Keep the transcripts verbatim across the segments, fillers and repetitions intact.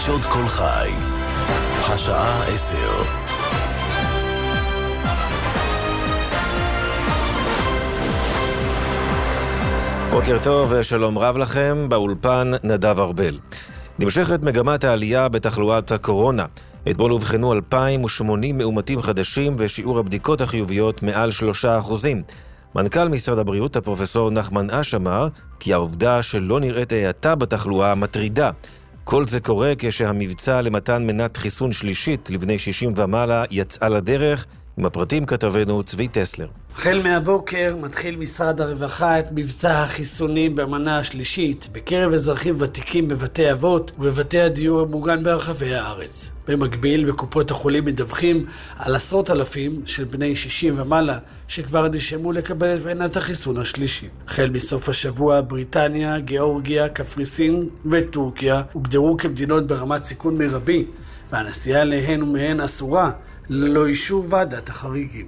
חדשות כל חי. השעה עשר. בוקר טוב ושלום רב לכם, באולפן נדב ארבל. נמשכת מגמת העלייה בתחלואת הקורונה. אתמול הובחנו אלפיים ושמונים מאומתים חדשים ושיעור הבדיקות החיוביות מעל שלושה אחוזים. מנכ"ל משרד הבריאות הפרופסור נחמן אש אמר כי העובדה שלא נראית האטה בתחלואה מטרידה. כל זה קורה כשהמבצע למתן מנת חיסון שלישית לבני שישים ומעלה יצאה לדרך. עם הפרטים כתבנו צבי טסלר. החל מהבוקר מתחיל משרד הרווחה את מבצע החיסונים במנה השלישית בקרב אזרחים ותיקים בבתי אבות ובבתי הדיור המוגן ברחבי הארץ. במקביל, בקופות החולים מדווחים על עשרות אלפים של בני שישים ומעלה שכבר נשמעו לקבל את מנת החיסון השלישית. החל מסוף השבוע, בריטניה, גיאורגיה, קפריסין וטורקיה הוגדרו כמדינות ברמת סיכון מרבי, והנסיעה להן ומהן אסורה ללא אישור ועדת החריגים.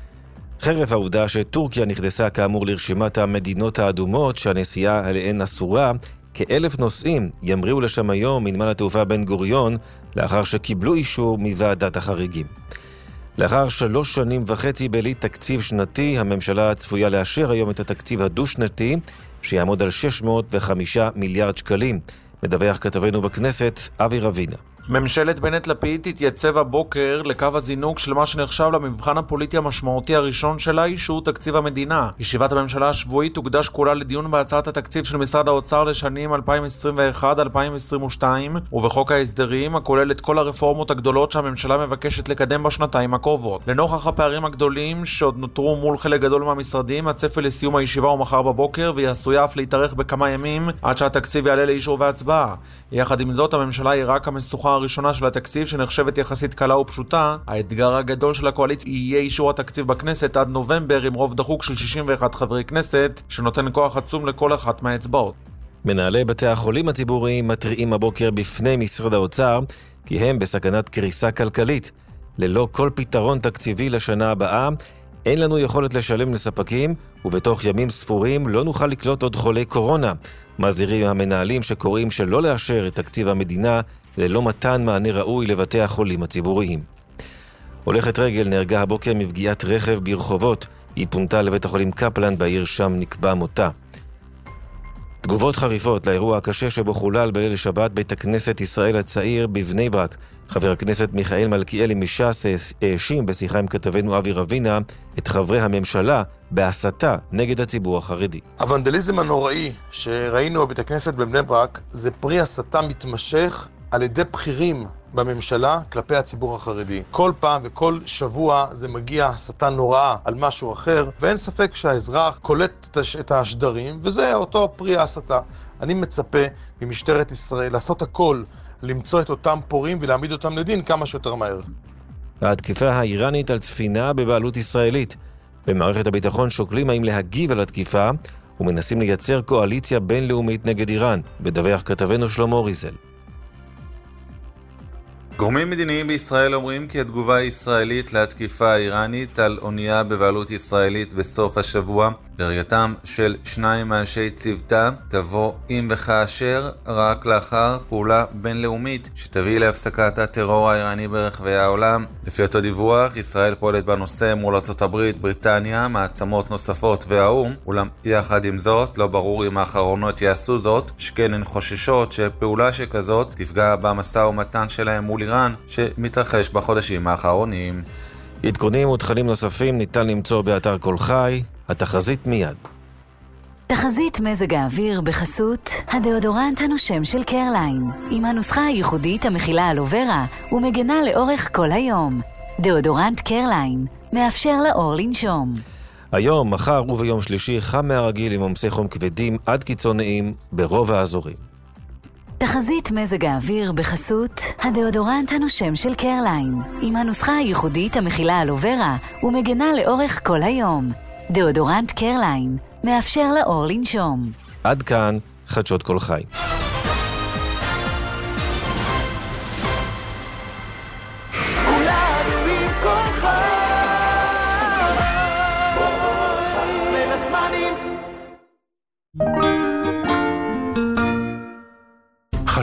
חרף העובדה שטורקיה נכנסה כאמור לרשימת המדינות האדומות שהנסיעה עליהן אסורה, כאלף נוסעים ימריאו לשם היום מנמל התעופה בן גוריון לאחר שקיבלו אישור מוועדת החריגים. לאחר שלוש שנים וחצי בלי תקציב שנתי, הממשלה צפויה לאשר היום את התקציב הדו-שנתי שיעמוד על שש מאות וחמישה מיליארד שקלים. מדווח כתבנו בכנסת אבי רבינה. ממשלת בנט-לפיד תתייצב הבוקר לקו הזינוק של מה שנחשב למבחן הפוליטי המשמעותי הראשון שלה, אישור תקציב המדינה. ישיבת הממשלה השבועית תוקדש כולה לדיון בהצעת התקציב של משרד האוצר לשנים אלפיים עשרים ואחת עד אלפיים עשרים ושתיים, ובחוק ההסדרים הכולל את כל הרפורמות הגדולות שהממשלה מבקשת לקדם בשנתיים הקרובות. לנוכח הפערים הגדולים שעוד נותרו מול חלק גדול מהמשרדים, הצפי לסיום הישיבה הוא מחר בבוקר, והיא עשויה אף להתארך בכמה ימים עד שהתקציב יעלה לאישור והצבעה. יחד עם זאת, הממשלה היא רק המשוכה הראשונה של התקציב שנחשבת יחסית קלה ופשוטה. האתגר הגדול של הקואליציה יהיה אישור התקציב בכנסת עד נובמבר עם רוב דחוק של שישים ואחד חברי כנסת, שנותן כוח עצום לכל אחת מהאצבעות. מנהלי בתי החולים הציבוריים מתריעים הבוקר בפני משרד האוצר כי הם בסכנת קריסה כלכלית. ללא כל פתרון תקציבי לשנה הבאה, אין לנו יכולת לשלם לספקים, ובתוך ימים ספורים לא נוכל לקלוט עוד חולי קורונה. מזהירים המנהלים שקוראים שלא לאשר את תקציב המדינה ללא מתן מענה ראוי לבתי החולים הציבוריים. הולכת רגל נהרגה הבוקר מפגיעת רכב ברחובות. היא פונתה לבית החולים קפלן בעיר, שם נקבע מותה. תגובות חריפות לאירוע הקשה שבו חולל בליל שבת בית הכנסת ישראל הצעיר בבני ברק. חבר הכנסת מיכאל מלכיאלי מש"ס האשים בשיחה עם כתבנו אבי רבינה את חברי הממשלה בהסתה נגד הציבור החרדי. הוונדליזם הנוראי שראינו בבית הכנסת בבני ברק זה פרי הסתה מתמשך על ידי בכירים בממשלה כלפי הציבור החרדי. כל פעם וכל שבוע זה מגיע הסתה נוראה על משהו אחר, ואין ספק שהאזרח קולט את השדרים, וזה אותו פרי ההסתה. אני מצפה ממשטרת ישראל לעשות הכל, למצוא את אותם פורעים ולהעמיד אותם לדין כמה שיותר מהר. התקיפה האיראנית על ספינה בבעלות ישראלית. במערכת הביטחון שוקלים האם להגיב על התקיפה, ומנסים לייצר קואליציה בינלאומית נגד איראן. בדווח כתבנו שלמה ריזל. גורמים מדיניים בישראל אומרים כי התגובה הישראלית להתקיפה האיראנית על אונייה בבעלות ישראלית בסוף השבוע, דרגתם של שניים מאנשי צוותה, תבוא אם וכאשר רק לאחר פעולה בינלאומית שתביא להפסקת הטרור האיראני ברחבי העולם. לפי אותו דיווח, ישראל פועלת בנושא מול ארצות הברית, בריטניה, מעצמות נוספות והאו"ם, אולם יחד עם זאת לא ברור אם האחרונות יעשו זאת, שכן הן חוששות שפעולה שכזאת תפגע במשא ומתן שלהם מול איראן שמתרחש בחודשים האחרונים. עדכונים ותכנים נוספים ניתן למצוא באתר כל חי. התחזית מיד. תחזית מזג האוויר בחסות הדאודורנט הנושם של קרליין, עם הנוסחה הייחודית המכילה אלוברה ומגנה לאורך כל היום. דאודורנט קרליין מאפשר לאור לנשום. היום, מחר וביום שלישי חם מהרגיל עם עומסי חום כבדים עד קיצוניים ברוב האזורים. תחזית מזג האוויר בחסות הדאודורנט הנושם של קרליין, עם הנוסחה הייחודית המכילה אלוברה ומגנה לאורך כל היום. דאודורנט קרליין מאפשר לאור לנשום. עד כאן חדשות כל חי.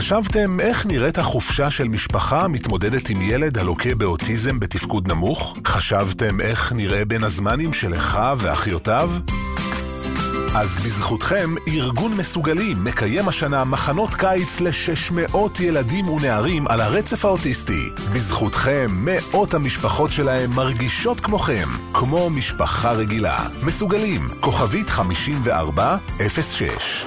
חשבתם איך נראית החופשה של משפחה מתמודדת עם ילד הלוקה באוטיזם בתפקוד נמוך? חשבתם איך נראה בין הזמנים של אחיו ואחיותיו? אז בזכותכם, ארגון מסוגלים מקיים השנה מחנות קיץ ל-שש מאות ילדים ונערים על הרצף האוטיסטי. בזכותכם, מאות המשפחות שלהם מרגישות כמוכם, כמו משפחה רגילה. מסוגלים, כוכבית חמישים וארבע אפס שש.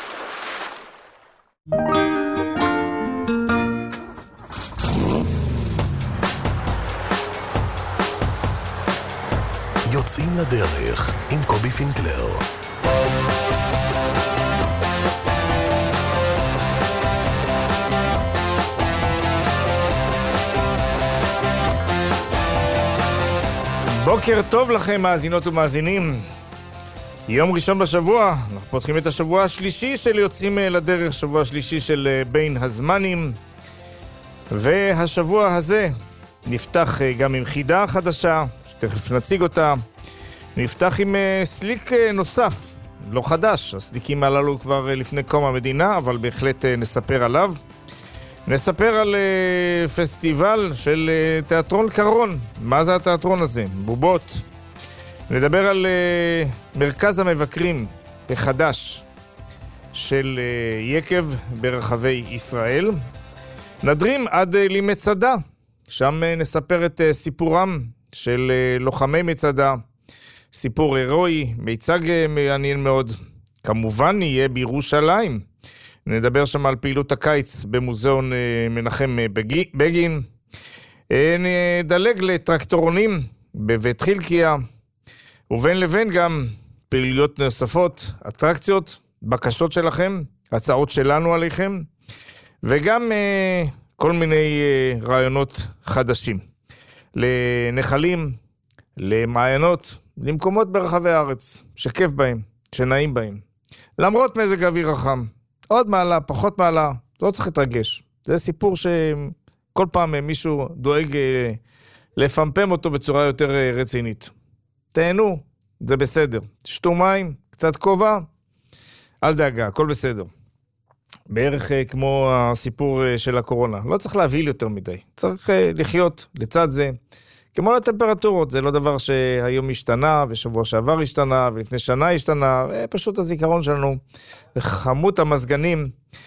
יוצאים לדרך עם קובי פינקלר. בוקר טוב לכם מאזינות ומאזינים. יום ראשון בשבוע, אנחנו פותחים את השבוע השלישי של יוצאים לדרך, שבוע השלישי של בין הזמנים. והשבוע הזה נפתח גם עם חידה חדשה, שתכף נציג אותה. נפתח עם סליק נוסף, לא חדש, הסליקים הללו כבר לפני קום המדינה, אבל בהחלט נספר עליו. נספר על פסטיבל של תיאטרון קרון. מה זה התיאטרון הזה? בובות. נדבר על מרכז המבקרים החדש של יקב ברחבי ישראל. נדרים עד למצדה, שם נספר את סיפורם של לוחמי מצדה. סיפור הירואי, מיצג מעניין מאוד. כמובן נהיה בירושלים. נדבר שם על פעילות הקיץ במוזיאון מנחם בגין. נדלג לטרקטורונים בבית חלקיה. ובין לבין גם פעילויות נוספות, אטרקציות, בקשות שלכם, הצעות שלנו עליכם. וגם כל מיני רעיונות חדשים. לנחלים, למעיינות, למקומות ברחבי הארץ, שכיף בהם, שנעים בהם. למרות מזג האוויר החם, עוד מעלה, פחות מעלה, לא צריך להתרגש. זה סיפור שכל פעם מישהו דואג לפמפם אותו בצורה יותר רצינית. תהנו, זה בסדר. שתו מים, קצת כובע, אל דאגה, הכל בסדר. בערך כמו הסיפור של הקורונה. לא צריך להבהיל יותר מדי. צריך לחיות לצד זה. כמו לטמפרטורות, זה לא דבר שהיום השתנה, ושבוע שעבר השתנה, ולפני שנה השתנה, פשוט הזיכרון שלנו, חמות המזגנים,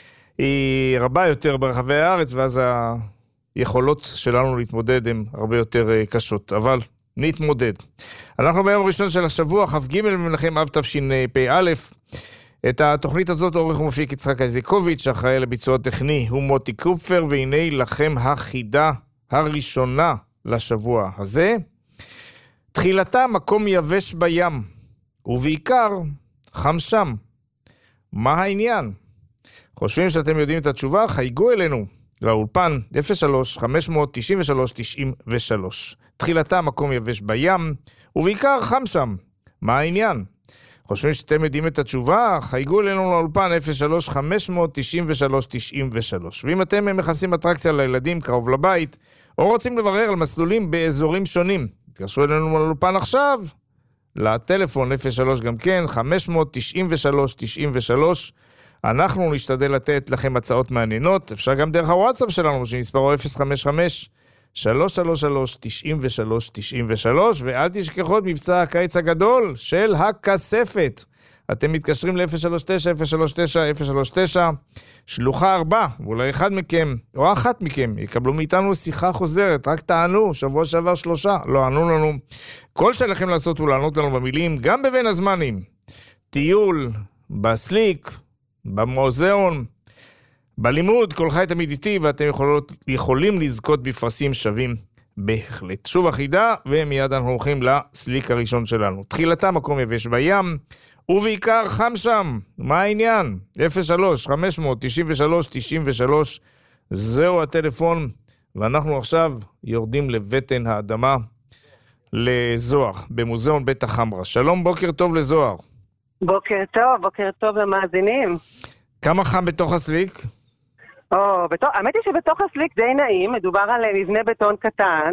היא רבה יותר ברחבי הארץ, ואז היכולות שלנו להתמודד הן הרבה יותר קשות, אבל נתמודד. אנחנו ביום הראשון של השבוע, כ"ג מנחם אב תשפ"א, את התוכנית הזאת עורך ומפיק יצחק איזקוביץ', שאחראי לביצוע טכני הוא מוטי קופפר, והנה לכם החידה הראשונה לשבוע הזה. תחילתה מקום יבש בים, ובעיקר חם שם. מה העניין? חושבים שאתם יודעים את התשובה? חייגו אלינו לאולפן אפס שלוש חמש תשע שלוש תשע שלוש. תחילתה מקום יבש בים, ובעיקר חם שם. מה העניין? חושבים שאתם יודעים את התשובה? חייגו אלינו לאולפן אפס שלוש חמש תשע שלוש תשע שלוש. ואם אתם מחפשים אטרקציה לילדים קרוב לבית, או רוצים לברר על מסלולים באזורים שונים, תקשרו אלינו לאולפן עכשיו, לטלפון אפס שלוש גם כן, חמש תשע שלוש תשע שלוש. אנחנו נשתדל לתת לכם הצעות מעניינות. אפשר גם דרך הוואטסאפ שלנו, שמספרו אפס חמש חמש שלוש שלוש שלוש תשע שלוש תשע שלוש, ואל תשכחו את מבצע הקיץ הגדול של הכספת. אתם מתקשרים ל-אפס שלוש תשע אפס שלוש תשע אפס שלוש תשע, שלוחה ארבע, ואולי אחד מכם, או אחת מכם, יקבלו מאיתנו שיחה חוזרת. רק תענו, שבוע שעבר שלושה, לא ענו לנו. כל שלכם לעשות הוא לענות לנו במילים, גם בבין הזמנים. טיול, בסליק, במוזיאון, בלימוד, כל חי תמיד איתי, ואתם יכולות, יכולים לזכות בפרסים שווים בהחלט. שוב החידה, ומיד אנחנו הולכים לסליק הראשון שלנו. תחילתה מקום יבש בים, ובעיקר חם שם. מה העניין? אפס שלוש חמש תשע שלוש תשע שלוש, זהו הטלפון, ואנחנו עכשיו יורדים לבטן האדמה, לזוהר, במוזיאון בית החמרה. שלום, בוקר טוב לזוהר. בוקר טוב, בוקר טוב למאזינים. כמה חם בתוך הסליק? או, בתוך, האמת היא שבתוך הסליק די נעים, מדובר על מבנה בטון קטן,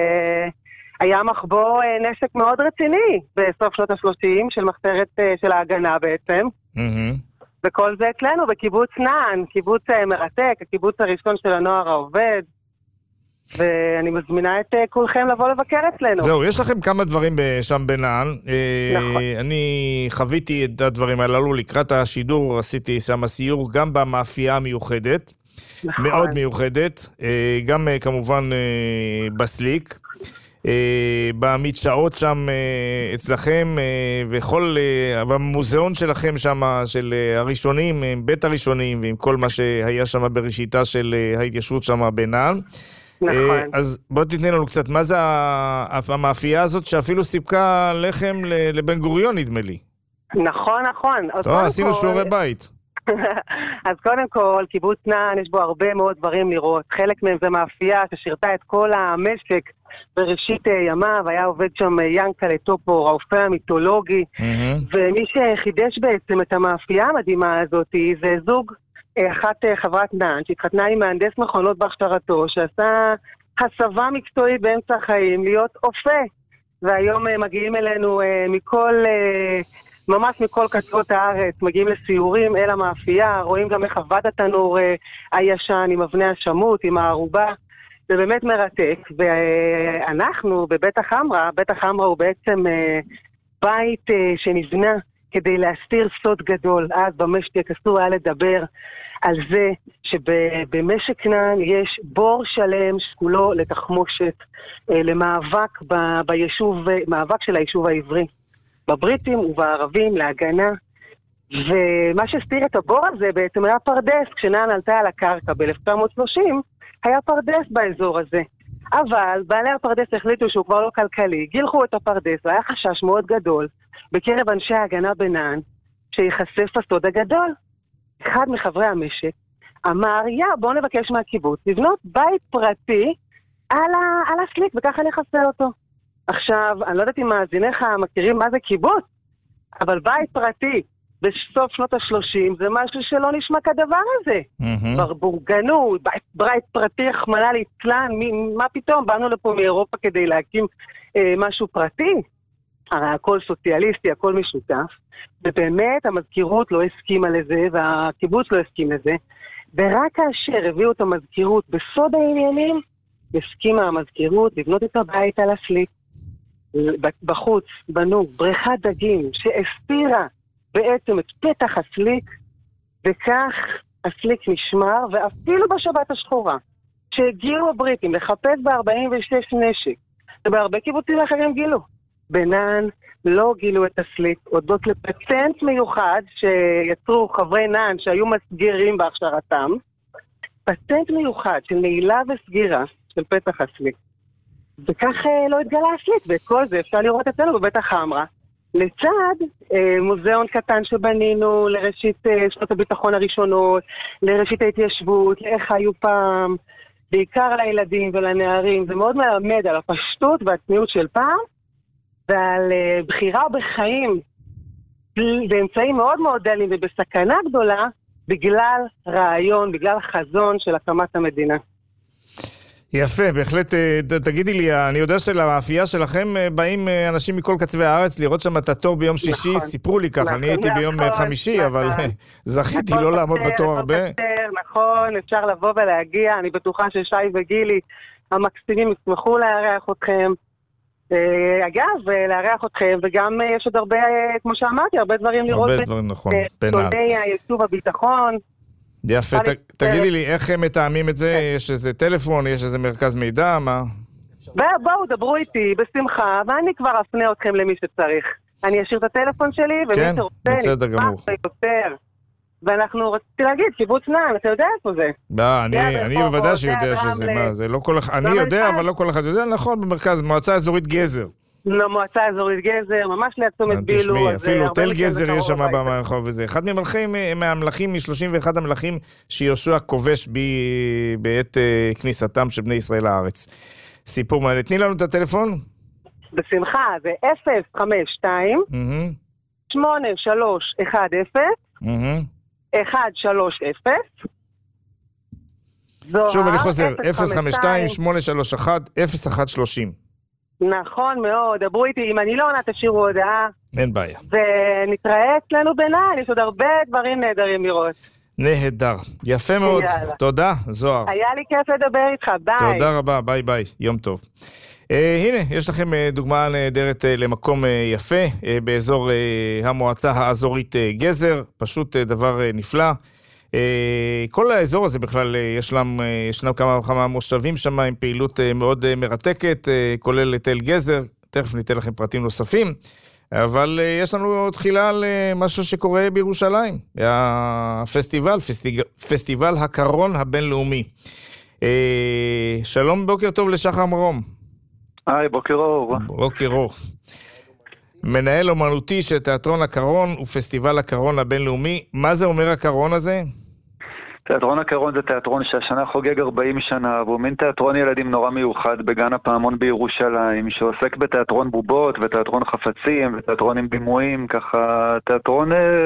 שהיה מחבוא נשק מאוד רציני בסוף שנות ה-שלושים של מחתרת של ההגנה בעצם. Mm-hmm. וכל זה אצלנו בקיבוץ נען, קיבוץ מרתק, הקיבוץ הראשון של הנוער העובד, ואני מזמינה את כולכם לבוא לבקר אצלנו. זהו, יש לכם כמה דברים שם בנען. נכון. אני חוויתי את הדברים הללו לקראת השידור, עשיתי שם סיור גם במאפייה המיוחדת, נכון. מאוד מיוחדת, גם כמובן בסליק. במדשאות שם אצלכם וכל המוזיאון שלכם שם של הראשונים, בית הראשונים ועם כל מה שהיה שם בראשיתה של ההתיישבות שם בנען. נכון. אז בוא תתני לנו קצת, מה זה המאפייה הזאת שאפילו סיפקה לחם לבן גוריון נדמה לי? נכון, נכון. טוב, עשינו שיעורי בית. אז קודם כל, קיבוץ נען יש בו הרבה מאוד דברים לראות. חלק מהם זה מאפייה ששירתה את כל המשק בראשית ימיו, היה עובד שם ינקלה טופור, הרופא המיתולוגי, ומי שחידש בעצם את המאפייה המדהימה הזאת זה זוג, אחת חברת נען, שהתחתנה עם מהנדס מכונות בהכשרתו, שעשה הסבה מקצועית באמצע החיים, להיות אופה, והיום מגיעים אלינו מכל, ממש מכל קצוות הארץ, מגיעים לסיורים אל המאפייה, רואים גם איך עבד התנור הישן עם אבני השמות, עם הערובה, זה באמת מרתק, ואנחנו בבית החמרה, בית החמרה הוא בעצם בית שנבנה כדי להסתיר סוד גדול. אז במשק אסור היה לדבר על זה שבמשק נען יש בור שלם שכולו לתחמושת, למאבק ביישוב, מאבק של היישוב העברי, בבריטים ובערבים להגנה, ומה שהסתיר את הבור הזה בעצם היה פרדס. כשנען עלתה על הקרקע ב-אלף תשע מאות שלושים, היה פרדס באזור הזה. אבל בעלי הפרדס החליטו שהוא כבר לא כלכלי, גילחו את הפרדס, והיה חשש מאוד גדול בקרב אנשי ההגנה בנען, שיחשף הסוד הגדול. אחד מחברי המשק אמר, יא, בואו נבקש מהקיבוץ לבנות בית פרטי על, ה- על הסליק, וככה נחסה אותו. עכשיו, אני לא יודעת אם מאזיניך מכירים מה זה קיבוץ, אבל בית פרטי בסוף שנות ה-שלושים זה משהו שלא נשמע כדבר הזה. בורגנות, בית פרטי, חמלה ליצלן, מה פתאום? באנו לפה מאירופה כדי להקים אה, משהו פרטי. הרי הכל סוציאליסטי, הכל משותף, ובאמת המזכירות לא הסכימה לזה, והקיבוץ לא הסכים לזה, ורק כאשר הביאו את המזכירות בסוד העניינים, הסכימה המזכירות לבנות את הבית על הסליק. בחוץ בנו בריכת דגים שהסתירה בעצם את פתח הסליק, וכך הסליק נשמר, ואפילו בשבת השחורה, שהגיעו הבריטים לחפש ב-ארבעים ושש נשק, ובהרבה קיבוצים אחרים גילו. בנען לא גילו את הסליק, הודות לפטנט מיוחד שיצרו חברי נען שהיו מסגירים בהכשרתם, פטנט מיוחד של נעילה וסגירה של פתח הסליק. וכך לא התגלה הסליק, וכל זה אפשר לראות אצלנו בבית החמרה. לצד אה, מוזיאון קטן שבנינו לראשית אה, שנות הביטחון הראשונות, לראשית ההתיישבות, לאיך חיו פעם, בעיקר לילדים ולנערים. זה מאוד מלמד על הפשטות והצניעות של פעם, ועל אה, בחירה בחיים באמצעים מאוד מאוד דלים ובסכנה גדולה, בגלל רעיון, בגלל חזון של הקמת המדינה. יפה, בהחלט, תגידי לי, אני יודע שלמאפייה שלכם באים אנשים מכל קצווי הארץ לראות שם את התור ביום שישי, נכון, סיפרו לי ככה, נכון, אני הייתי ביום נכון, חמישי, נכון. אבל זכיתי נכון, לא לעמוד בקר, בתור הרבה. בקר, נכון, אפשר לבוא ולהגיע, אני בטוחה ששי וגילי המקסימים ישמחו לארח אתכם. אגב, לארח אתכם, וגם יש עוד הרבה, כמו שאמרתי, הרבה דברים לראות. הרבה דברים, נכון, בנעל. תוני היישוב הביטחון. יפה, תגידי לי, איך הם מתאמים את זה? יש איזה טלפון, יש איזה מרכז מידע, מה? בואו, דברו איתי, בשמחה, ואני כבר אפנה אתכם למי שצריך. אני אשאיר את הטלפון שלי, ומי שרוצה, בסדר גמור. יותר. ואנחנו רציתי להגיד, קיבוץ נען, אתה יודע איפה זה? לא, אני בוודאי שיודע שזה, מה, זה לא כל אחד, אני יודע, אבל לא כל אחד יודע, נכון, במרכז, מועצה אזורית גזר. למועצה אזורית גזר, ממש ליד בילו. תשמעי, אפילו תל גזר יש שם במרחוב וזה. אחד מהמלכים, מ-שלושים ואחד המלכים שיהושע כובש בעת כניסתם של בני ישראל לארץ. סיפור מעלה. תני לנו את הטלפון. בשמחה, זה אפס חמש שתיים שמונה שלוש אחד אפס אחד שלוש אפס. שוב אני חוזר, אפס חמש שתיים שמונה שלוש אחת אפס אחת שלושים. נכון מאוד, דברו איתי, אם אני לא עונה תשאירו הודעה, אין בעיה. ונתראה אצלנו בנען, יש עוד הרבה דברים נהדרים לראות. נהדר. יפה מאוד. יאללה. תודה, זוהר. היה לי כיף לדבר איתך, ביי. תודה רבה, ביי ביי, יום טוב. Uh, הנה, יש לכם uh, דוגמה נהדרת uh, למקום uh, יפה, uh, באזור uh, המועצה האזורית uh, גזר, פשוט uh, דבר uh, נפלא. Uh, כל האזור הזה בכלל, uh, ישנם, uh, ישנם כמה וכמה מושבים שם עם פעילות uh, מאוד uh, מרתקת, uh, כולל תל גזר, תכף ניתן לכם פרטים נוספים, אבל uh, יש לנו תחילה על uh, משהו שקורה בירושלים, הפסטיבל, פסטיג... פסטיבל הקרון הבינלאומי. Uh, שלום, בוקר טוב לשחר מרום. היי, בוקר אור. בוקר אור. מנהל אומנותי של תיאטרון הקרון ופסטיבל הקרון הבינלאומי. מה זה אומר הקרון הזה? תיאטרון הקרון זה תיאטרון שהשנה חוגג ארבעים שנה, והוא מין תיאטרון ילדים נורא מיוחד בגן הפעמון בירושלים, שעוסק בתיאטרון בובות ותיאטרון חפצים ותיאטרון עם בימויים, ככה תיאטרון,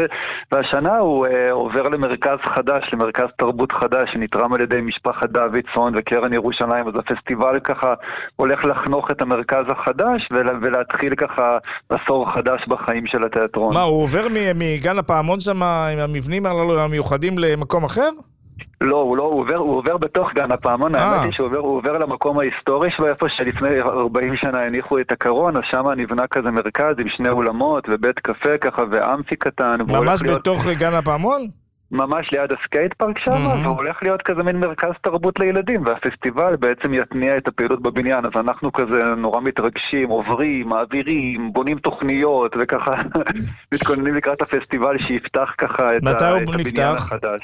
והשנה הוא עובר למרכז חדש, למרכז תרבות חדש, שנתרם על ידי משפחת דוידסון וקרן ירושלים, אז הפסטיבל ככה הולך לחנוך את המרכז החדש ולהתחיל ככה עשור חדש בחיים של התיאטרון. מה, הוא עובר מגן הפעמון שם עם המבנים המיוחדים למקום אחר? לא, הוא לא, הוא עובר, הוא עובר בתוך גן הפעמון, האמת היא שהוא עובר, הוא עובר למקום ההיסטורי שלו, איפה שלפני ארבעים שנה הניחו את הקרון, אז שם נבנה כזה מרכז עם שני אולמות ובית קפה ככה ואמפי קטן. ממש בתוך גן הפעמון? ממש ליד הסקייט פארק שם, והוא הולך להיות כזה מין מרכז תרבות לילדים, והפסטיבל בעצם יתניע את הפעילות בבניין, אז אנחנו כזה נורא מתרגשים, עוברים, מעבירים, בונים תוכניות, וככה מתכוננים לקראת הפסטיבל שיפתח ככה את, ה- את הבניין החדש.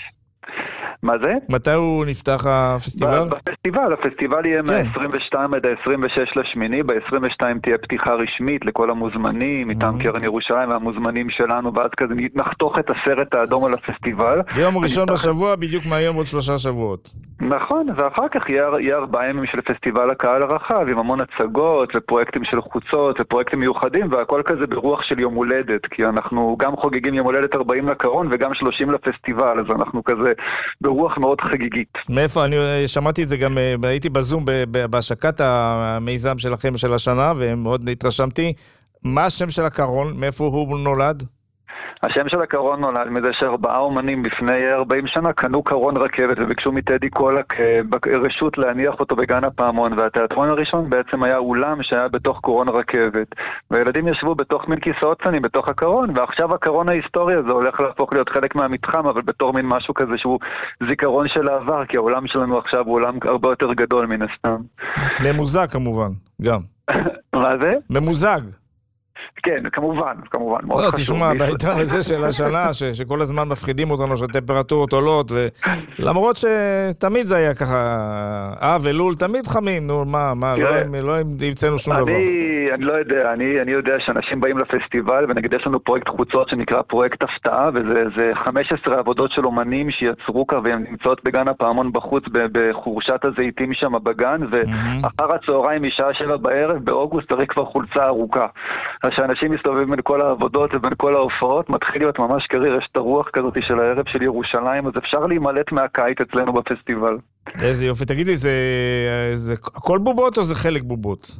מה זה? מתי הוא נפתח הפסטיבל? בפסטיבל, הפסטיבל יהיה מה-עשרים ושתיים עד ה-עשרים ושש לשמיני, ב-עשרים ושתיים תהיה פתיחה רשמית לכל המוזמנים, מטעם קרן ירושלים והמוזמנים שלנו, ואז כזה נחתוך את הסרט האדום על הפסטיבל. ביום ראשון בשבוע, בדיוק מהיום עוד שלושה שבועות. נכון, ואחר כך יהיה ארבעה ימים של פסטיבל הקהל הרחב, עם המון הצגות ופרויקטים של חוצות ופרויקטים מיוחדים, והכל כזה ברוח של יום הולדת, כי אנחנו גם חוגגים יום הולדת ארבעים לקרון וגם שלושים לפסטיבל, אז אנחנו כזה ברוח מאוד חגיגית. מאיפה? אני שמעתי את זה גם, הייתי בזום בהשקת המיזם שלכם של השנה, ומאוד התרשמתי. מה השם של הקרון? מאיפה הוא נולד? השם של הקרון נולד מזה שארבעה אומנים לפני ארבעים שנה קנו קרון רכבת וביקשו מטדי קולק רשות להניח אותו בגן הפעמון, והתיאטרון הראשון בעצם היה אולם שהיה בתוך קרון רכבת, והילדים ישבו בתוך מין כיסאות צנים בתוך הקרון, ועכשיו הקרון ההיסטורי הזה הולך להפוך להיות חלק מהמתחם, אבל בתור מין משהו כזה שהוא זיכרון של העבר, כי העולם שלנו עכשיו הוא עולם הרבה יותר גדול מן הסתם. ממוזג כמובן, גם. מה זה? ממוזג. כן, כמובן, כמובן. לא, תשמע, בעיתון הזה של השנה, ש, שכל הזמן מפחידים אותנו שהטמפרטורות עולות, ולמרות שתמיד זה היה ככה, אה ולול, תמיד חמים, נו, מה, מה, לא, לא ימצאנו שום דבר. אני לא יודע, אני, אני יודע שאנשים באים לפסטיבל, ונגיד יש לנו פרויקט חוצות שנקרא פרויקט הפתעה, וזה זה חמש עשרה עבודות של אומנים שיצרו כאן, והן נמצאות בגן הפעמון בחוץ, בחורשת הזיתים שם בגן, ואחר הצהריים משעה שבע בערב, באוגוסט תראי כבר חולצה ארוכה. שאנשים מסתובבים בין כל העבודות ובין כל ההופעות, מתחיל להיות ממש קריר, יש את הרוח כזאת של הערב של ירושלים, אז אפשר להימלט מהקיץ אצלנו בפסטיבל. איזה יופי, תגיד לי, זה, זה הכל בובות או זה חלק בובות?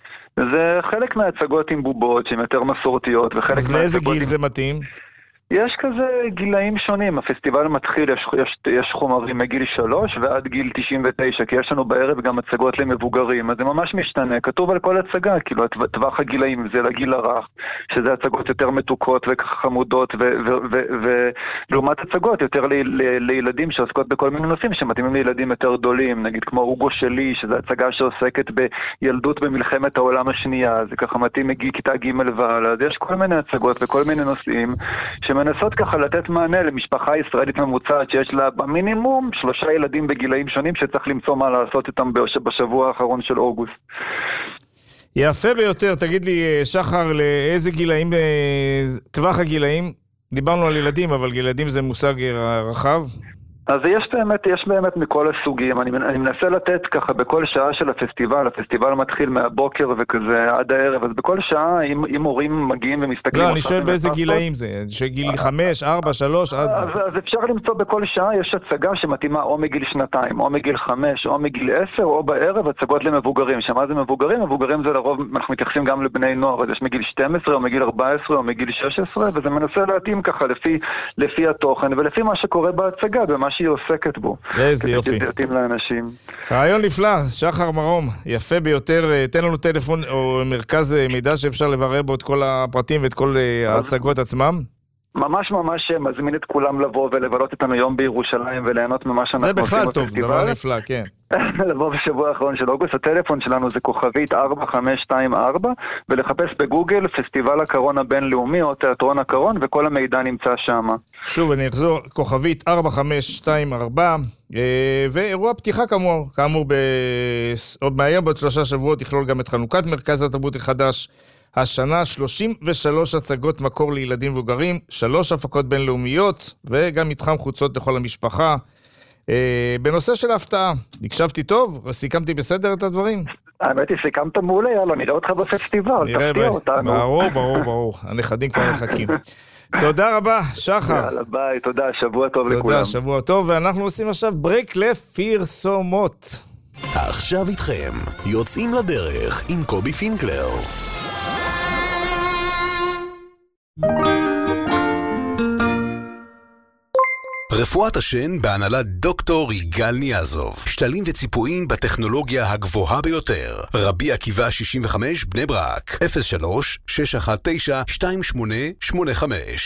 זה חלק מההצגות עם בובות שהן יותר מסורתיות, וחלק אז לאיזה גיל עם... זה מתאים? יש כזה גילאים שונים, הפסטיבל מתחיל, יש, יש, יש חומרים מגיל שלוש ועד גיל תשעים ותשע, כי יש לנו בערב גם הצגות למבוגרים, אז זה ממש משתנה, כתוב על כל הצגה, כאילו טווח הגילאים, זה לגיל הרך, שזה הצגות יותר מתוקות וחמודות, ולעומת הצגות יותר ל, ל, לילדים שעוסקות בכל מיני נושאים שמתאימים לילדים יותר גדולים, נגיד כמו אוגו שלי, שזה הצגה שעוסקת בילדות במלחמת העולם השנייה, זה ככה מתאים מגיל כיתה ג' ועל, אז יש כל מיני הצגות וכל מיני נושאים שמנסות ככה לתת מענה למשפחה ישראלית ממוצעת שיש לה במינימום שלושה ילדים בגילאים שונים שצריך למצוא מה לעשות איתם בשבוע האחרון של אוגוסט. יפה ביותר, תגיד לי שחר, לאיזה גילאים, טווח הגילאים, דיברנו על ילדים, אבל ילדים זה מושג רחב? אז יש באמת, יש באמת מכל הסוגים. אני, אני מנסה לתת ככה בכל שעה של הפסטיבל, הפסטיבל מתחיל מהבוקר וכזה עד הערב, אז בכל שעה, אם, אם הורים מגיעים ומסתכלים... לא, אני שואל באיזה גילאים זה, שגיל חמש, ארבע, שלוש, עד... אז, אז אפשר למצוא בכל שעה, יש הצגה שמתאימה או מגיל שנתיים, או מגיל חמש, או מגיל עשר, או בערב, הצגות למבוגרים. שמה זה מבוגרים? מבוגרים זה לרוב, אנחנו מתייחסים גם לבני נוער, אז יש מגיל שתים עשרה, או מגיל ארבע עשרה, או מגיל שש עשרה, וזה מנסה להתאים ככה לפי, לפי התוכן, ולפי מה שקורה בהצגה, במה שהיא עוסקת בו. איזה יופי. לאנשים. רעיון נפלא, שחר מרום, יפה ביותר. תן לנו טלפון או מרכז מידע שאפשר לברר בו את כל הפרטים ואת כל ההצגות עצמם. ממש ממש מזמין את כולם לבוא ולבלות איתנו יום בירושלים וליהנות ממה שאנחנו עושים בפסטיבל. זה בכלל טוב, דבר נפלא, כן. לבוא בשבוע האחרון של אוגוסט. הטלפון שלנו זה כוכבית ארבע חמש שתיים ארבע, ולחפש בגוגל פסטיבל הקרון הבינלאומי או תיאטרון הקרון, וכל המידע נמצא שם. שוב, אני אחזור, כוכבית ארבע חמש שתיים ארבע, ואירוע פתיחה כאמור, כאמור עוד מהיום בעוד שלושה שבועות יכלול גם את חנוכת מרכז התרבות החדש. השנה שלושים ושלוש הצגות מקור לילדים מבוגרים, שלוש הפקות בינלאומיות, וגם מתחם חוצות לכל המשפחה. אה, בנושא של ההפתעה, הקשבתי טוב? סיכמתי בסדר את הדברים? האמת היא, סיכמת מעולה, יאללה, נראה אותך בפסטיבל, תפתיע אותנו. ברור, ברור, ברור. הנכדים כבר מחכים. תודה רבה, שחר. יאללה, ביי, תודה, שבוע טוב לכולם. תודה, שבוע טוב, ואנחנו עושים עכשיו ברייק לפרסומות. עכשיו איתכם, יוצאים לדרך עם קובי פינקלר. רפואת השן בהנהלת דוקטור יגאל ניאזוב. שתלים וציפויים בטכנולוגיה הגבוהה ביותר. רבי עקיבא שישים וחמש בני ברק. אפס שלוש שש אחת תשע שתיים שמונה שמונה חמש.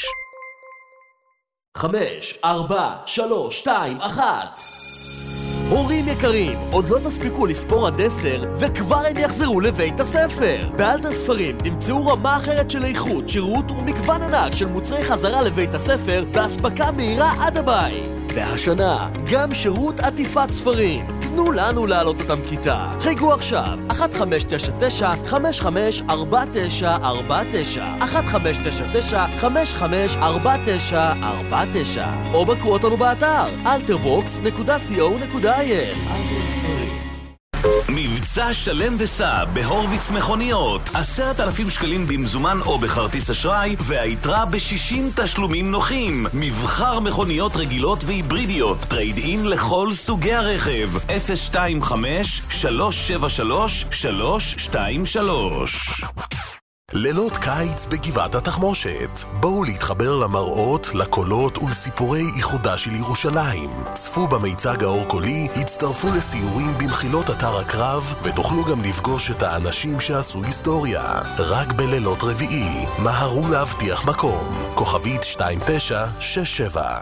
חמש, ארבע, שלוש, שתיים, אחת. הורים יקרים, עוד לא תספיקו לספור עד עשר וכבר הם יחזרו לבית הספר. באלתר ספרים תמצאו רמה אחרת של איכות, שירות ומגוון ענק של מוצרי חזרה לבית הספר בהספקה מהירה עד הבית. והשנה, גם שירות עטיפת ספרים. תנו לנו להעלות אותם כיתה. חייגו עכשיו, אחת חמש תשע תשע חמש חמש ארבע תשע ארבע תשע, אחת חמש תשע תשע חמש חמש ארבע תשע ארבע תשע, או בקרו אותנו באתר אלתרבוקס נקודה סי או נקודה איי אל. אלתר ספרים. מבצע שלם וסע בהורוויץ מכוניות, עשרת אלפים שקלים במזומן או בכרטיס אשראי, והיתרה בשישים תשלומים נוחים. מבחר מכוניות רגילות והיברידיות, טרייד אין לכל סוגי הרכב. אפס שתיים חמש שלוש שבע שלוש שלוש שתיים שלוש. לילות קיץ בגבעת התחמושת. בואו להתחבר למראות, לקולות ולסיפורי איחודה של ירושלים. צפו במיצג האור קולי, הצטרפו לסיורים במחילות אתר הקרב, ותוכלו גם לפגוש את האנשים שעשו היסטוריה. רק בלילות רביעי. מהרו להבטיח מקום. כוכבית שתיים תשע שש שבע.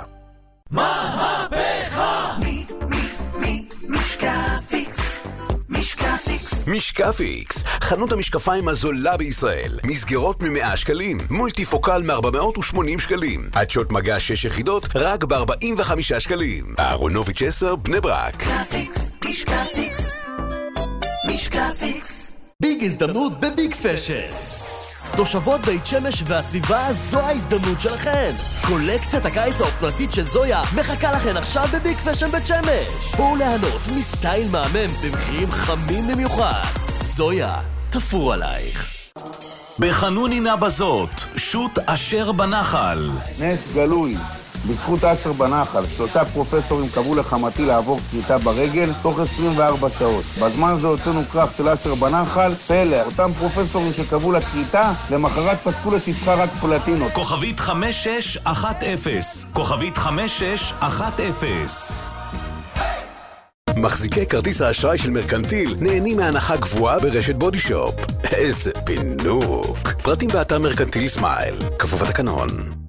מהפכה! מי, מי, מי, משקפיקס. משקפיקס. משקפיקס, חנות המשקפיים הזולה בישראל. מסגרות מ-מאה שקלים, מולטיפוקל מ-ארבע מאות ושמונים שקלים. עדשות מגע שש יחידות, רק ב-ארבעים וחמישה שקלים. אהרונוביץ' עשר, בני ברק. משקפיקס, משקפיקס, משקפיקס. ביג הזדמנות בביג פשן. תושבות בית שמש והסביבה, זו ההזדמנות שלכן. קולקציית הקיץ האופנתית של זויה מחכה לכן עכשיו בביג פשן בית שמש. בואו ליהנות מסטייל מהמם במחירים חמים במיוחד. זויה, תפור עלייך. בחנונינה בזאת, שוט אשר בנחל. נס גלוי, בזכות אשר בנחל, שלושה פרופסורים קבעו לחמתי לעבור קריטה ברגל תוך עשרים וארבע שעות. בזמן זה הוצאנו קרב של אשר בנחל, פלא, אותם פרופסורים שקבעו לקריטה, למחרת פסקו לשפחה רק פלטינות. כוכבית חמש שש אחת אפס, כוכבית חמש שש אחת אפס. מחזיקי כרטיס האשראי של מרקנטיל נהנים מהנחה גבוהה ברשת בודי שופ. איזה פינוק. פרטים באתר מרקנטיל סמייל, כפוף לתקנון.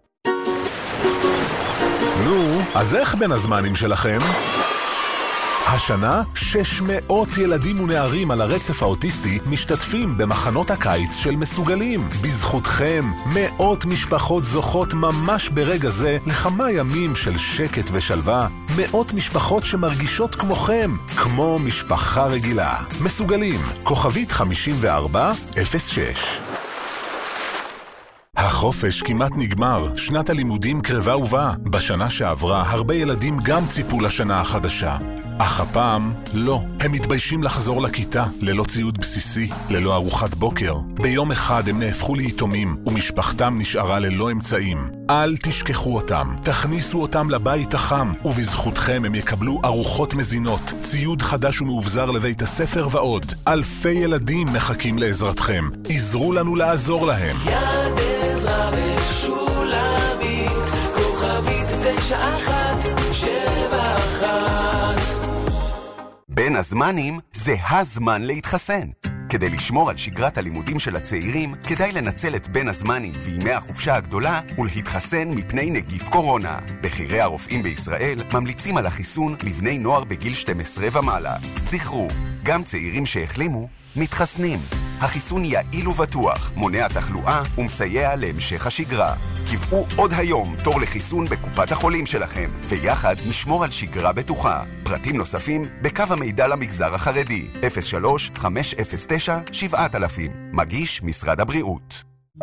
נו, אז איך בין הזמנים שלכם? השנה שש מאות ילדים ונערים על הרצף האוטיסטי משתתפים במחנות הקיץ של מסוגלים. בזכותכם, מאות משפחות זוכות ממש ברגע זה לכמה ימים של שקט ושלווה. מאות משפחות שמרגישות כמוכם, כמו משפחה רגילה. מסוגלים, כוכבית חמישים וארבע אפס שש. החופש כמעט נגמר, שנת הלימודים קרבה ובאה. בשנה שעברה הרבה ילדים גם ציפו לשנה החדשה. אך הפעם לא. הם מתביישים לחזור לכיתה ללא ציוד בסיסי, ללא ארוחת בוקר. ביום אחד הם נהפכו ליתומים ומשפחתם נשארה ללא אמצעים. אל תשכחו אותם, תכניסו אותם לבית החם, ובזכותכם הם יקבלו ארוחות מזינות, ציוד חדש ומאובזר לבית הספר ועוד. אלפי ילדים מחכים לעזרתכם. עזרו לנו לעזור להם. יד עזרה ושולמית, כוכבית תשע אחת שבע אחת. בין הזמנים זה הזמן להתחסן. כדי לשמור על שגרת הלימודים של הצעירים, כדאי לנצל את בין הזמנים וימי החופשה הגדולה ולהתחסן מפני נגיף קורונה. בכירי הרופאים בישראל ממליצים על החיסון לבני נוער בגיל שתים עשרה ומעלה. זכרו, גם צעירים שהחלימו מתחסנים. החיסון יעיל ובטוח, מונע תחלואה ומסייע להמשך השגרה. קבעו עוד היום תור לחיסון בקופת החולים שלכם, ויחד נשמור על שגרה בטוחה. פרטים נוספים בקו המידע למגזר החרדי, אפס שלוש חמש אפס תשע שבע אלף. מגיש משרד הבריאות.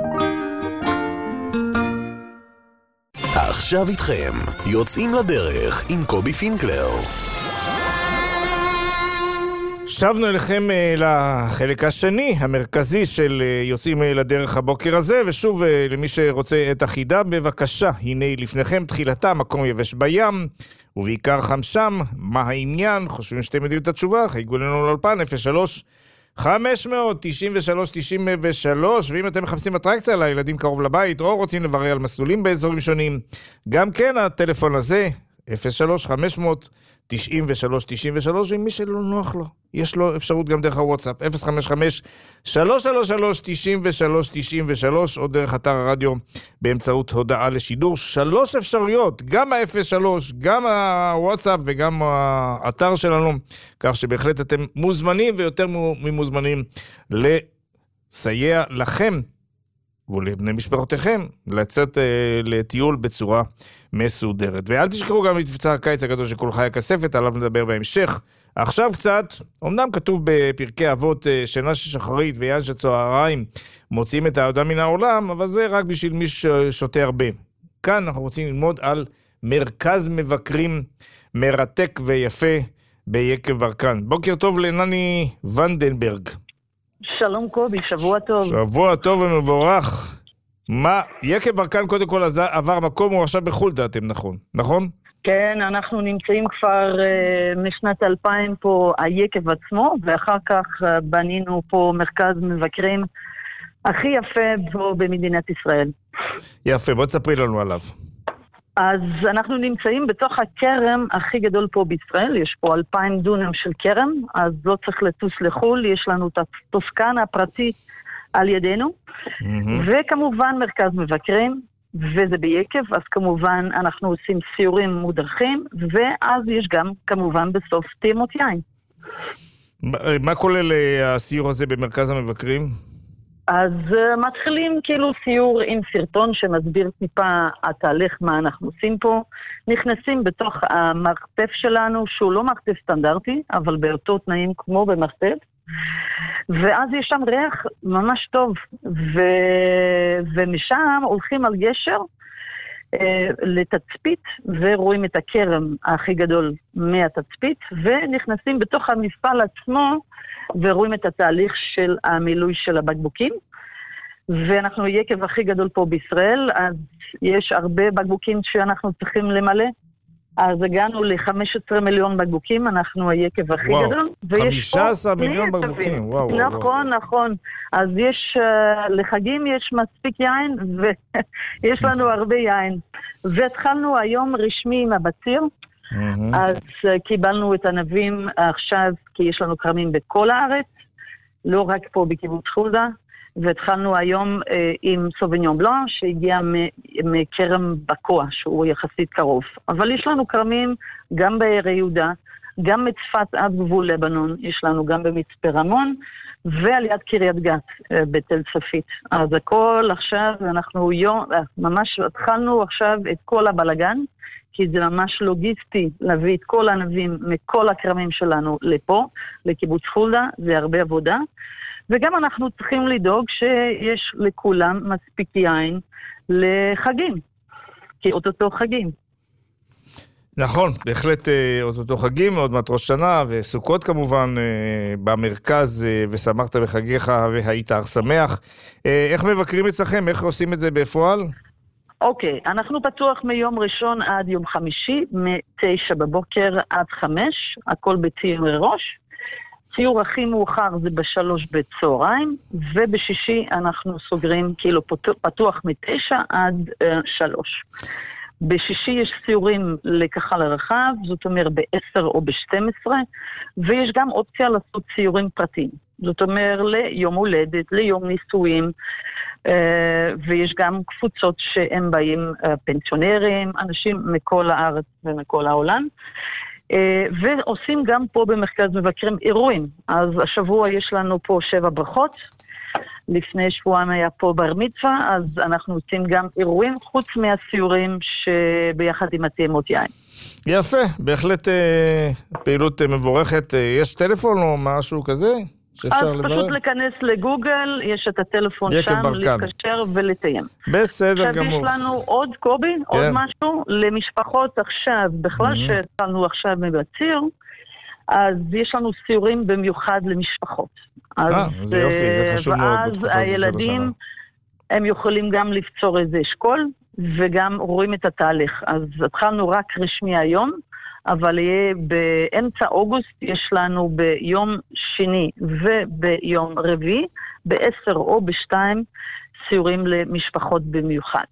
עכשיו איתכם, יוצאים לדרך עם קובי פינקלר. שבנו אליכם לחלק השני, המרכזי של יוצאים לדרך הבוקר הזה, ושוב למי שרוצה את החידה, בבקשה, הנה לפניכם תחילתה, מקום יבש בים, ובעיקר חם שם, מה העניין? חושבים שאתם יודעים את התשובה, חייגו לנו לאולפן, אפס שלוש חמש תשע שלוש תשע שלוש, ואם אתם מחפשים אטרקציה לילדים קרוב לבית, או רוצים לברר על מסלולים באזורים שונים, גם כן הטלפון הזה, אפס שלוש חמש תשע שלוש תשע שלוש, ומי שלא נוח לו, יש לו אפשרות גם דרך הוואטסאפ, אפס חמש חמש שלוש שלוש שלוש תשע שלוש תשע שלוש, או דרך אתר הרדיו באמצעות הודעה לשידור. שלוש אפשרויות, גם ה-אפס שלוש, גם הוואטסאפ וגם האתר שלנו, כך שבהחלט אתם מוזמנים ויותר ממוזמנים לסייע לכם ולבני משפחותיכם לצאת אה, לטיול בצורה מסודרת. ואל תשכחו גם את מבצע הקיץ הגדול של כל חי הכספת, עליו נדבר בהמשך. עכשיו קצת, אמנם כתוב בפרקי אבות אה, שינה ששחרית ויין שצהריים מוציאים את האדם מן העולם, אבל זה רק בשביל מי ששותה הרבה. כאן אנחנו רוצים ללמוד על מרכז מבקרים מרתק ויפה ביקב ברקן. בוקר טוב לנני ונדנברג. שלום קובי, שבוע טוב. שבוע טוב ומבורך. מה, יקב ברקן קודם כל עבר מקום, הוא עכשיו בחול דעתם, נכון? נכון? כן, אנחנו נמצאים כבר uh, משנת אלפיים פה היקב עצמו, ואחר כך uh, בנינו פה מרכז מבקרים הכי יפה פה במדינת ישראל. יפה, בוא תספרי לנו עליו. אז אנחנו נמצאים בתוך הכרם הכי גדול פה בישראל, יש פה אלפיים דונם של כרם, אז לא צריך לטוס לחול, יש לנו את הטוסקנה הפרטי על ידינו, mm-hmm. וכמובן מרכז מבקרים, וזה ביקב, אז כמובן אנחנו עושים סיורים מודרכים, ואז יש גם כמובן בסוף טעימות יין. מה כולל הסיור הזה במרכז המבקרים? אז uh, מתחילים כאילו סיור עם סרטון שמסביר טיפה התהליך מה אנחנו עושים פה. נכנסים בתוך המרתף שלנו, שהוא לא מרתף סטנדרטי, אבל באותו תנאים כמו במרתף. ואז יש שם ריח ממש טוב. ו... ומשם הולכים על גשר uh, לתצפית, ורואים את הכרם הכי גדול מהתצפית, ונכנסים בתוך המפעל עצמו, ורואים את התהליך של המילוי של הבקבוקים, ואנחנו יקב הכי גדול פה בישראל, אז יש הרבה בקבוקים שאנחנו צריכים למלא, אז הגענו ל-חמישה עשר מיליון בקבוקים, אנחנו היקב הכי וואו, גדול. חמישה עשר מיליון בקבוקים, וואו. נכון, וואו. נכון, אז יש, uh, לחגים יש מספיק יין, ויש לנו הרבה יין. והתחלנו היום רשמי עם הבציר, Mm-hmm. אז uh, קיבלנו את ענבים עכשיו, כי יש לנו כרמים בכל הארץ, לא רק פה בקיבוץ חולדה, והתחלנו היום uh, עם סוביניון בלאן, שהגיע מכרם בקוע, שהוא יחסית קרוב. אבל יש לנו כרמים גם בערי יהודה, גם מצפת עד גבול לבנון, יש לנו גם במצפה רמון, ועל יד קריית גת uh, בתל צפית. אז הכל עכשיו, אנחנו יום, uh, ממש התחלנו עכשיו את כל הבלגן, כי זה ממש לוגיסטי להביא את כל הענבים מכל הכרמים שלנו לפה, לקיבוץ חולדה, זה הרבה עבודה. וגם אנחנו צריכים לדאוג שיש לכולם מספיק יין לחגים, כי אותו חגים. נכון, בהחלט אותו חגים, עוד מעט ראש שנה וסוכות כמובן במרכז, ושמחת בחגיך והיית שמח. איך מבקרים אצלכם? איך עושים את זה בפועל? אוקיי, okay, אנחנו פתוח מיום ראשון עד יום חמישי, מתשע בבוקר עד חמש, הכל בציור ראש. ציור הכי מאוחר זה בשלוש בצהריים, ובשישי אנחנו סוגרים כאילו פתוח מתשע עד uh, שלוש. בשישי יש ציורים לקהל הרחב, זאת אומרת בעשר או בשתים עשרה, ויש גם אופציה לעשות ציורים פרטיים. זאת אומרת ליום הולדת, ליום נישואים, ויש גם קבוצות שהם באים פנסיונרים, אנשים מכל הארץ ומכל העולם. ועושים גם פה במרכז מבקרים אירועים. אז השבוע יש לנו פה שבע ברכות, לפני שבועיים היה פה בר מצווה, אז אנחנו עושים גם אירועים חוץ מהסיורים שביחד עם הטעימות יין. יפה, בהחלט אה, פעילות אה, מבורכת. אה, יש טלפון או משהו כזה שאפשר אז לברר? פשוט להיכנס לגוגל, יש את הטלפון שם, ברקן. להתקשר ולתאם. בסדר עכשיו גמור. יש לנו עוד קובי, כן. עוד משהו למשפחות עכשיו, בכלל Mm-hmm. שהתחלנו עכשיו מבציר, אז יש לנו סיורים במיוחד למשפחות. אה, זה יופי, זה חשוב מאוד בתקופה הזאת של השנה. ואז הילדים, הם יכולים גם לפצור איזה אשכול, וגם רואים את התהליך. אז התחלנו רק רשמי היום, אבל יהיה באמצע אוגוסט, יש לנו ביום שני וביום רביעי, בעשר או בשתיים, סיורים למשפחות במיוחד.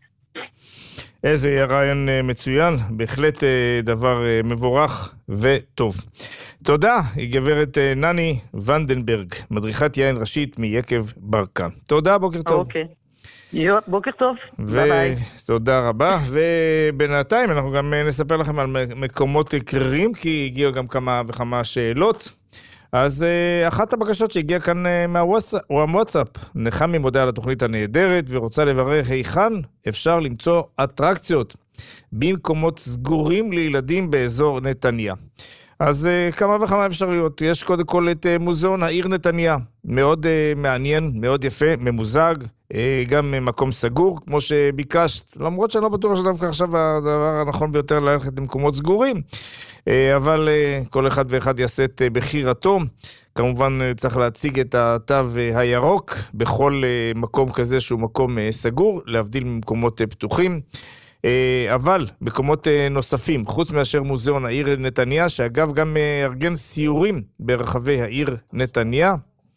איזה רעיון מצוין, בהחלט דבר מבורך וטוב. תודה, היא גברת נני ונדנברג, מדריכת יין ראשית מיקב ברקן. תודה, בוקר טוב. אוקיי. יו, בוקר טוב, ביי ביי. תודה רבה, ובינתיים אנחנו גם נספר לכם על מקומות קרירים, כי הגיעו גם כמה וכמה שאלות. אז אחת הבקשות שהגיעה כאן מהוואטסאפ, נחמי מודה על התוכנית הנהדרת, ורוצה לברר היכן אפשר למצוא אטרקציות במקומות סגורים לילדים באזור נתניה. אז uh, כמה וכמה אפשרויות. יש קודם כל את uh, מוזיאון העיר נתניה. מאוד uh, מעניין, מאוד יפה, ממוזג, uh, גם uh, מקום סגור, כמו שביקשת. למרות שאני לא בטוח שדווקא עכשיו הדבר הנכון ביותר ללכת למקומות סגורים. Uh, אבל uh, כל אחד ואחד יעשה את uh, בחירתו. כמובן uh, צריך להציג את התו uh, הירוק בכל uh, מקום כזה שהוא מקום uh, סגור, להבדיל ממקומות uh, פתוחים. אבל מקומות נוספים, חוץ מאשר מוזיאון העיר נתניה, שאגב גם ארגן סיורים ברחבי העיר נתניה,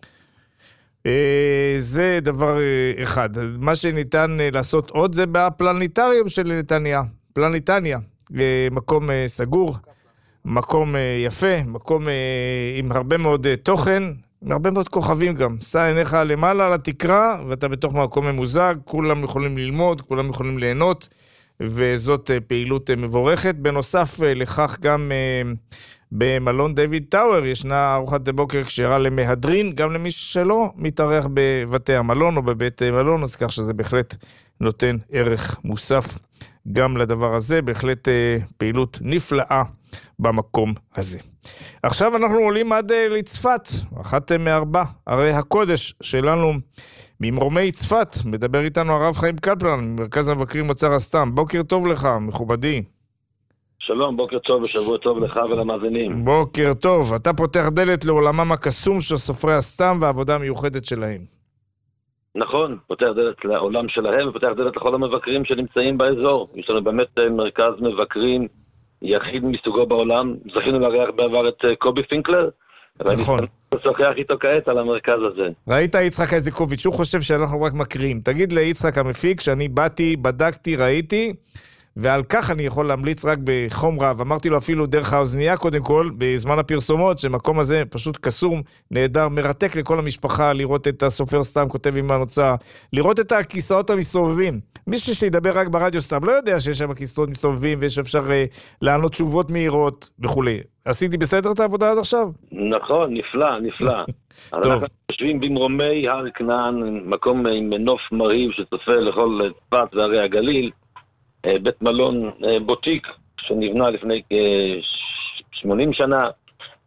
זה דבר אחד. מה שניתן לעשות עוד זה בפלניטריום של נתניה, פלניטניה, מקום סגור, מקום יפה, מקום עם הרבה מאוד תוכן, עם הרבה מאוד כוכבים גם. סע עיניך למעלה לתקרה, ואתה בתוך מקום ממוזג, כולם יכולים ללמוד, כולם יכולים ליהנות, וזאת פעילות מבורכת. בנוסף לכך גם במלון דיוויד טאוור ישנה ארוחת בוקר כשרה למהדרין, גם למי שלא מתארח בבתי המלון או בבית מלון, אז כך שזה בהחלט נותן ערך מוסף גם לדבר הזה, בהחלט פעילות נפלאה במקום הזה. עכשיו אנחנו עולים עד לצפת, אחת מארבע ערי הקודש שלנו ממרומי צפת. מדבר איתנו הרב חיים קפלן, ממרכז המבקרים אוצר הסתם. בוקר טוב לך, מכובדי. שלום, בוקר טוב ושבוע טוב לך ולמאזינים. בוקר טוב. אתה פותח דלת לעולמם הקסום של סופרי הסתם והעבודה המיוחדת שלהם. נכון, פותח דלת לעולם שלהם ופותח דלת לכל המבקרים שנמצאים באזור. יש לנו באמת מרכז מבקרים יחיד מסוגו בעולם. זכינו לארח בעבר את קובי פינקלר. נכון. ואני שוחח איתו כעת על המרכז הזה. ראית יצחק איזקוביץ', הוא חושב שאנחנו רק מקריאים. תגיד ליצחק המפיק שאני באתי, בדקתי, ראיתי, ועל כך אני יכול להמליץ רק בחום רב. אמרתי לו אפילו דרך האוזנייה קודם כל, בזמן הפרסומות, שמקום הזה פשוט קסום, נהדר, מרתק לכל המשפחה, לראות את הסופר סתם כותב עם הנוצה, לראות את הכיסאות המסתובבים. מישהו שידבר רק ברדיו סתם, לא יודע שיש שם כיסאות מסתובבים, ויש אפשר uh, לענות תשובות מהירות וכו'. עשיתי בסדר את העבודה עד עכשיו? נכון, נפלא, נפלא. אנחנו יושבים במרומי הר כנען, מקום עם נוף מרהיב שצופה לכל צפת והרי הגליל, בית מלון בוטיק שנבנה לפני שמונים שנה,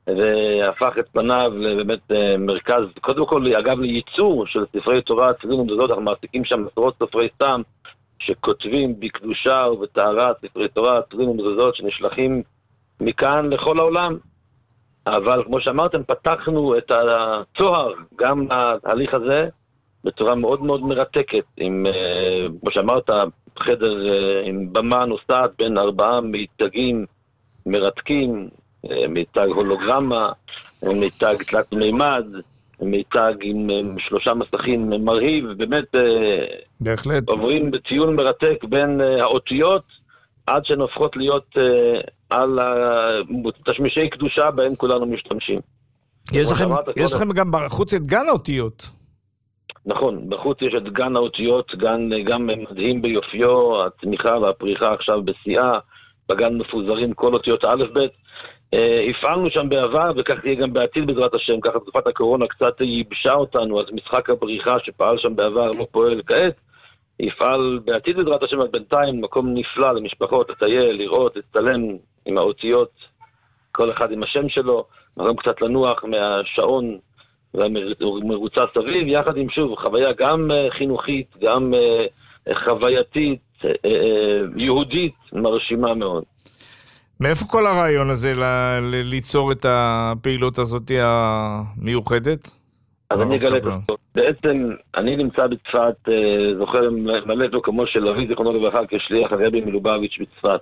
והפך את פניו לבאמת מרכז, קודם כל, אגב, לייצור של ספרי תורה, צירים ומזוזות, אנחנו מעסיקים שם עשרות ספרי סתם, שכותבים בקדושה ובטהרה ספרי תורה, צירים ומזוזות, שנשלחים מכאן לכל העולם. אבל כמו שאמרתם, פתחנו את הצוהר, גם להליך הזה, בצורה מאוד מאוד מרתקת, עם, כמו שאמרת, חדר עם במה נוסעת בין ארבעה מיתגים מרתקים, מיתג הולוגרמה, מיתג תלת מימד, מיתג עם שלושה מסכים מרהיב, באמת בהחלט. עוברים בציון מרתק בין האותיות, עד שהן הופכות להיות על תשמישי קדושה בהם כולנו משתמשים. יש לכם, יש לכם גם בחוץ את גן האותיות. נכון, בחוץ יש את גן האותיות, גן גם מדהים ביופיו, התמיכה והפריחה עכשיו בשיאה, בגן מפוזרים כל אותיות א' ב'. הפעלנו שם בעבר, וכך תהיה גם בעתיד בעזרת השם, ככה תקופת הקורונה קצת ייבשה אותנו, אז משחק הבריחה שפעל שם בעבר לא פועל כעת, יפעל בעתיד בעזרת השם, אז בינתיים מקום נפלא למשפחות, לטייל, לראות, להצטלם עם האותיות, כל אחד עם השם שלו, מקום קצת לנוח מהשעון והמרוצה סביב, יחד עם שוב, חוויה גם חינוכית, גם חווייתית, יהודית, מרשימה מאוד. מאיפה כל הרעיון הזה ל- ל- ליצור את הפעילות הזאת המיוחדת? אז אני אגלה את זה. בעצם, אני נמצא בצפת, זוכר מלאתו כמו של אבי זיכרונו לברכה, כשליח הרבי מלובביץ' בצפת.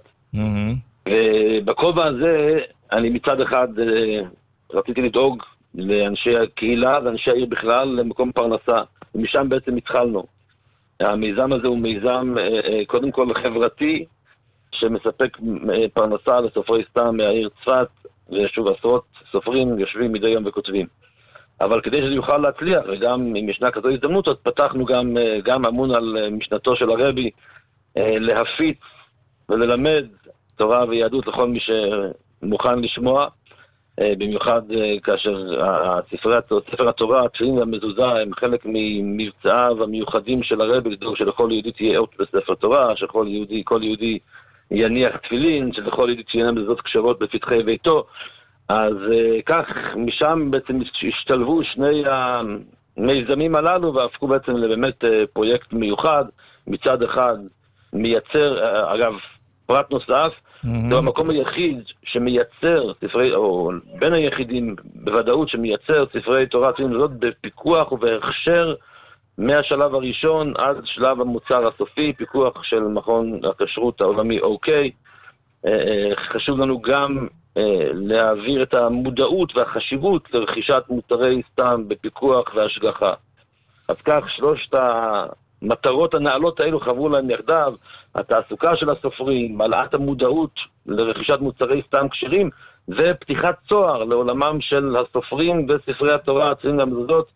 ובכובע הזה, אני מצד אחד רציתי לדאוג לאנשי הקהילה ואנשי העיר בכלל למקום פרנסה. ומשם בעצם התחלנו. המיזם הזה הוא מיזם קודם כל חברתי, שמספק פרנסה לסופרי סתם מהעיר צפת, ושוב עשרות סופרים יושבים מדי יום וכותבים. אבל כדי שזה יוכל להצליח, וגם אם ישנה כזו הזדמנות, אז פתחנו גם, גם אמון על משנתו של הרבי, להפיץ וללמד תורה ויהדות לכל מי שמוכן לשמוע, במיוחד כאשר הספרי, ספר התורה, התפילין והמזוזה, הם חלק ממבצעיו המיוחדים של הרבי, לדאוג שלכל יהודי תהיה אות בספר תורה, שכל יהודי, כל יהודי יניח תפילין, שלכל יהודי תהיינה מזוזות כשרות בפתחי ביתו. אז כך, משם בעצם השתלבו שני המיזמים הללו, והפכו בעצם לבאמת פרויקט מיוחד, מצד אחד מייצר, אגב, פרט נוסף, זה המקום היחיד שמייצר ספרי, או בין היחידים בוודאות שמייצר ספרי תורה, זאת בפיקוח ובהכשר מהשלב הראשון עד שלב המוצר הסופי, פיקוח של מכון הכשרות העולמי אוקיי. חשוב לנו גם להעביר את המודעות והחשיבות לרכישת מוצרי סתם בפיקוח והשגחה. אז כך שלושת המטרות הנעלות האלו חברו להם יחדיו, התעסוקה של הסופרים, העלאת המודעות לרכישת מוצרי סתם כשרים, ופתיחת צוהר לעולמם של הסופרים וספרי התורה, הצירים והמזוזות.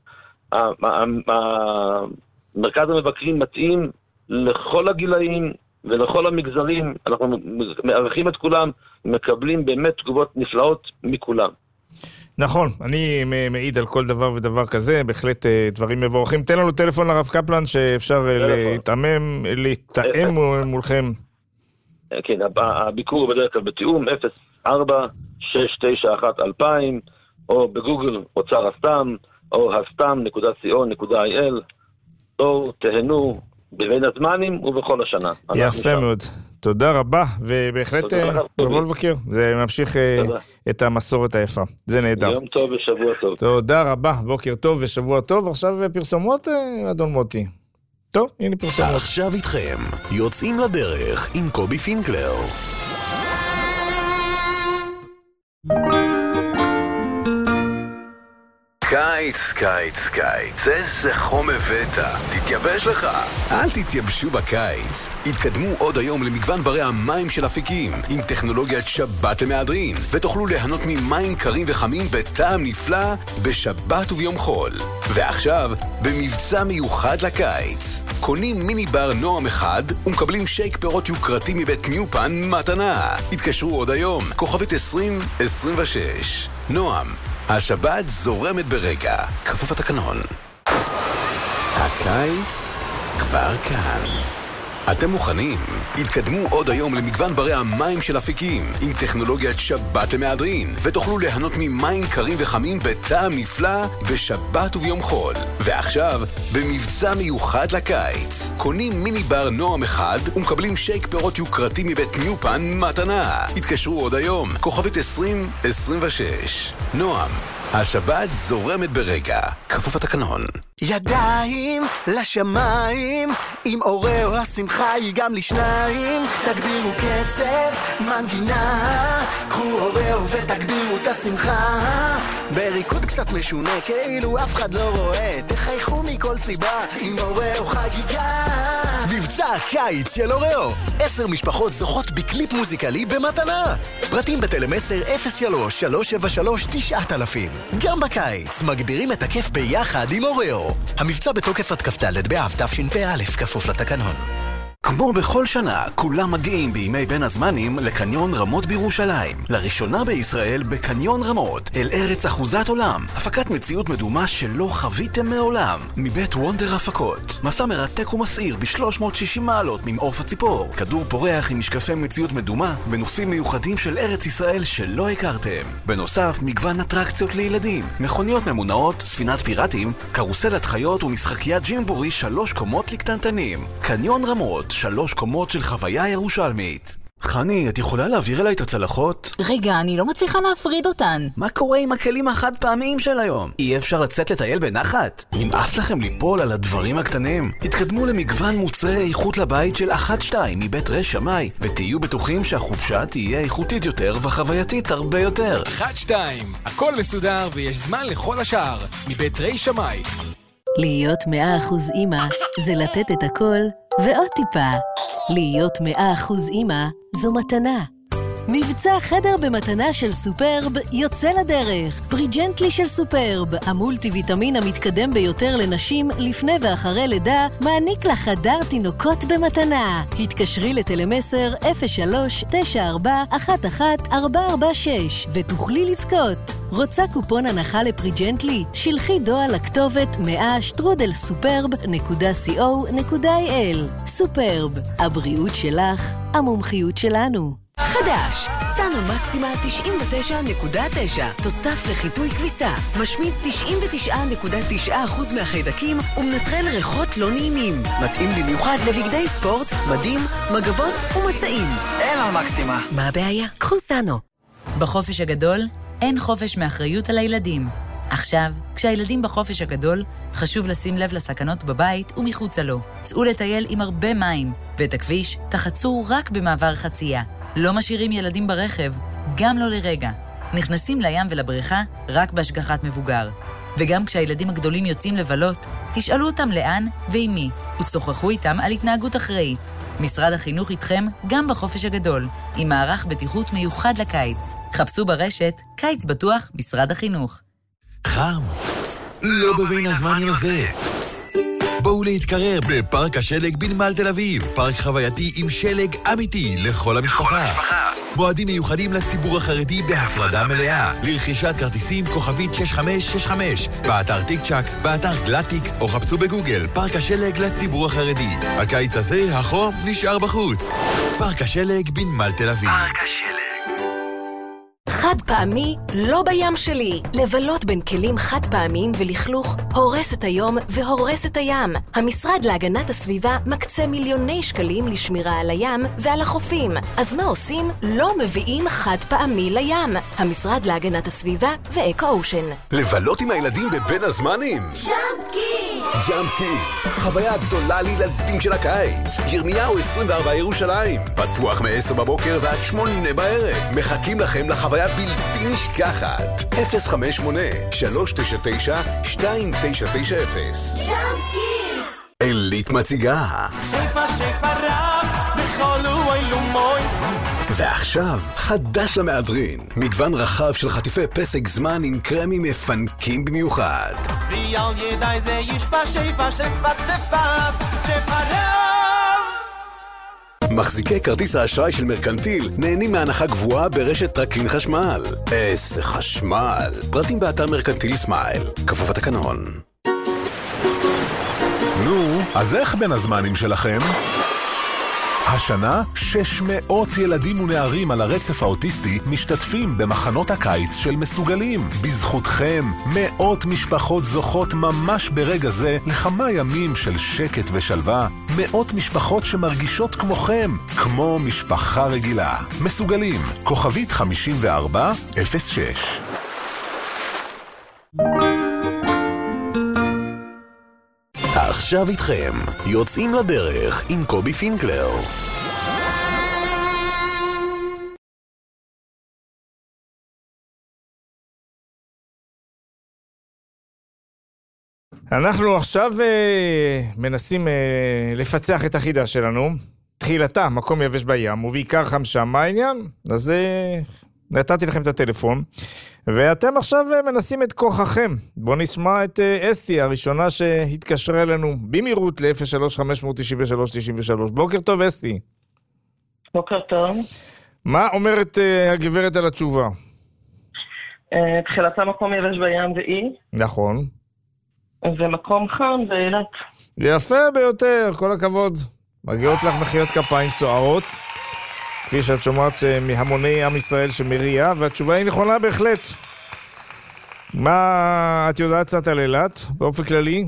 מרכז המבקרים מתאים לכל הגילאים ולכל המגזרים, אנחנו מערכים את כולם, מקבלים באמת תגובות נפלאות מכולם. נכון, אני מעיד על כל דבר ודבר כזה, בהחלט דברים מבורכים. תן לנו טלפון לרב קפלן שאפשר להתאמם, להתאם מולכם. כן, הביקור בדרך כלל בתיאום, אפס ארבע שש תשע אחת אלפיים, או בגוגל אוצר הסתם, או הסתם נקודה סי או נקודה איי אל, או תהנו בבין הזמנים ובכל השנה. יפה מאוד. תודה רבה, ובהחלט נבוא לבקר. זה ממשיך את המסורת היפה. זה נהדר. יום טוב ושבוע טוב. תודה רבה, בוקר טוב ושבוע טוב. עכשיו פרסומות, אדון מוטי. טוב, הנה פרסומות. עכשיו איתכם, יוצאים לדרך עם קובי פינקלר. קיץ, קיץ, קיץ, איזה חום הבאת, תתייבש לך. אל תתייבשו בקיץ. התקדמו עוד היום למגוון ברי המים של אפיקים, עם טכנולוגיית שבת למהדרין, ותוכלו ליהנות ממים קרים וחמים בטעם נפלא בשבת וביום חול. ועכשיו, במבצע מיוחד לקיץ. קונים מיני בר נועם אחד ומקבלים שייק פירות יוקרתי מבית ניופן מתנה. התקשרו עוד היום, כוכבית עשרים עשרים ושש. נועם, השבת זורמת ברגע, כפוף התקנון. הקיץ כבר כאן. אתם מוכנים? התקדמו עוד היום למגוון ברי המים של אפיקים עם טכנולוגיית שבת למהדרין, ותוכלו ליהנות ממים קרים וחמים בטעם נפלא בשבת וביום חול. ועכשיו, במבצע מיוחד לקיץ, קונים מיני בר נועם אחד ומקבלים שייק פירות יוקרתי מבית ניופן מתנה. התקשרו עוד היום, כוכבית עשרים עשרים ושש. נועם, השבת זורמת ברגע, כפוף התקנון. ידיים לשמיים, עם אורeo השמחה היא גם לשניים. תגבירו קצב, מנגינה, קחו אורeo ותגבירו את השמחה. בריקוד קצת משונה, כאילו אף אחד לא רואה, תחייכו מכל סיבה, עם אורeo חגיגה. מבצע הקיץ של אורeo, עשר משפחות זוכות בקליפ מוזיקלי במתנה. פרטים בטלמסר אפס שלוש שלוש שבע שלוש תשע אלפים. גם בקיץ מגבירים את הכיף ביחד עם אורeo. המבצע בתוקף עד כ"ד באב תשפ"א, כפוף לתקנון. כמו בכל שנה, כולם מגיעים בימי בין הזמנים לקניון רמות בירושלים. לראשונה בישראל בקניון רמות, אל ארץ אחוזת עולם. הפקת מציאות מדומה שלא חוויתם מעולם. מבית וונדר הפקות. מסע מרתק ומסעיר ב-שלוש מאות ושישים מעלות ממעוף הציפור. כדור פורח עם משקפי מציאות מדומה בנופים מיוחדים של ארץ ישראל שלא הכרתם. בנוסף, מגוון אטרקציות לילדים. מכוניות ממונעות, ספינת פיראטים, קרוסלת חיות ומשחקיית ג'ימבורי שלוש קומות לקטנטנים. קניון רמות, שלוש קומות של חוויה ירושלמית. חני, את יכולה להעביר אליי את הצלחות? רגע, אני לא מצליחה להפריד אותן. מה קורה עם הכלים החד פעמיים של היום? אי אפשר לצאת לטייל בנחת? נמאס לכם ליפול על הדברים הקטנים? תתקדמו למגוון מוצרי איכות לבית של אחת שתיים מבית רש שמאי, ותהיו בטוחים שהחופשה תהיה איכותית יותר וחווייתית הרבה יותר. אחת שתיים, הכל מסודר ויש זמן לכל השאר, מבית רש שמאי. להיות מאה אחוז אימא זה לתת את הכל ועוד טיפה. להיות מאה אחוז אימא זו מתנה. מבצע חדר במתנה של סופרב יוצא לדרך. פריג'נטלי של סופרב, המולטי ויטמין המתקדם ביותר לנשים לפני ואחרי לידה, מעניק לך חדר תינוקות במתנה. התקשרי לטלמסר אפס שלוש תשע ארבע אחת אחת ארבע ארבע שש ותוכלי לזכות. רוצה קופון הנחה לפריג'נטלי? שלחי דואל לכתובת מאה שטרודל סופרב נקודה סי או נקודה איי אל. סופרב, הבריאות שלך, המומחיות שלנו. חדש, סנו מקסימה תשעים ותשע נקודה תשע, תוסף לחיטוי כביסה, משמיד תשעים ותשע נקודה תשע אחוז מהחיידקים ומנטרל ריחות לא נעימים. מתאים במיוחד לבגדי ספורט, מדים, מגבות ומצעים. אין על מקסימה. מה הבעיה? קחו סנו. בחופש הגדול אין חופש מאחריות על הילדים. עכשיו, כשהילדים בחופש הגדול, חשוב לשים לב לסכנות בבית ומחוצה לו. צאו לטייל עם הרבה מים, ואת הכביש תחצו רק במעבר חצייה. לא משאירים ילדים ברכב, גם לא לרגע. נכנסים לים ולבריכה רק בהשגחת מבוגר. וגם כשהילדים הגדולים יוצאים לבלות, תשאלו אותם לאן ועם מי, וצוחחו איתם על התנהגות אחראית. משרד החינוך איתכם גם בחופש הגדול, עם מערך בטיחות מיוחד לקיץ. חפשו ברשת קיץ בטוח משרד החינוך. חם, לא בבין הזמנים הזה. בואו להתקרר בפארק השלג בנמל תל אביב, פארק חווייתי עם שלג אמיתי לכל המשפחה. מועדים מיוחדים לציבור החרדי בהפרדה מלאה. לרכישת כרטיסים כוכבית שש חמש שש חמש, באתר טיק צ'ק, באתר גלטיק, או חפשו בגוגל פארק השלג לציבור החרדי. הקיץ הזה החום נשאר בחוץ. פארק השלג בנמל תל אביב. פארק השלג. חד פעמי לא בים שלי. לבלות בין כלים חד פעמיים ולכלוך הורס את היום והורס את הים. המשרד להגנת הסביבה מקצה מיליוני שקלים לשמירה על הים ועל החופים. אז מה עושים? לא מביאים חד פעמי לים. המשרד להגנת הסביבה ואקו אושן. לבלות עם הילדים בבין הזמנים. ג'אמפ קידס! ג'אמפ קידס, חוויה גדולה לילדים של הקיץ. ירמיהו עשרים וארבע ירושלים, פתוח מ-עשר בבוקר ועד שמונה בערב. מחכים לכם לחוויה בלתי נשכחת. אפס חמש שמונה שלוש תשע תשע שתיים תשע תשע אפס. ג'אמפ קידס! אלית מציגה. שפע שפע רב בכל ואילו מויס. ועכשיו, חדש למהדרין. מגוון רחב של חטיפי פסק זמן עם קרמים מפנקים במיוחד. ויאל ידעי זה ישפע שפע שפע שפע שפע רב. מחזיקי כרטיס האשראי של מרקנטיל נהנים מהנחה גבוהה ברשת טרקלין חשמל. איזה חשמל. פרטים באתר מרקנטיל סמייל. כפוף התקנון. נו, אז איך בין הזמנים שלכם? השנה, שש מאות ילדים ונערים על הרצף האוטיסטי משתתפים במחנות הקיץ של מסוגלים. בזכותכם, מאות משפחות זוכות ממש ברגע זה לכמה ימים של שקט ושלווה. מאות משפחות שמרגישות כמוכם, כמו משפחה רגילה. מסוגלים, כוכבית חמישים וארבע אפס שש. עכשיו איתכם, יוצאים לדרך עם קובי פינקלר. אנחנו עכשיו uh, מנסים uh, לפצח את החידה שלנו. תחילתה, מקום יבש בים, ובעיקר חם שם. מה העניין? אז uh, נתתי לכם את הטלפון, ואתם עכשיו uh, מנסים את כוחכם. בואו נשמע את uh, אסתי, הראשונה שהתקשרה אלינו במהירות ל-אפס שלוש חמש תשע שלוש תשע שלוש. בוקר טוב, אסתי. בוקר טוב. מה אומרת uh, הגברת על התשובה? Uh, תחילתה, מקום יבש בים זה אי. נכון. זה מקום חם, זה אילת. יפה ביותר, כל הכבוד. מגיעות לך מחיאות כפיים סוערות, כפי שאת שומעת מהמוני עם ישראל שמריע, והתשובה היא נכונה בהחלט. מה את יודעת קצת על אילת, באופן כללי?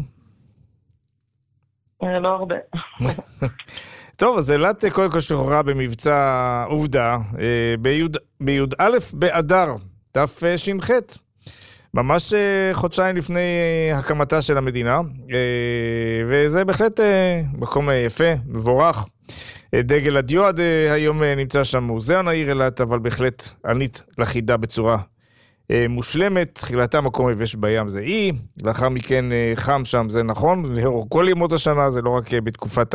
לא הרבה. טוב, אז אילת קודם כל שחררה במבצע עובדה, ביוד א' באדר, תף ש"ח. ממש חודשיים לפני הקמתה של המדינה, וזה בהחלט מקום יפה, מבורך. דגל הדיו עד היום נמצא שם מוזיאון העיר אילת, אבל בהחלט ענית לחידה בצורה מושלמת. תחילתה מקום יבש בים זה אי, לאחר מכן חם שם זה נכון, כל ימות השנה, זה לא רק בתקופת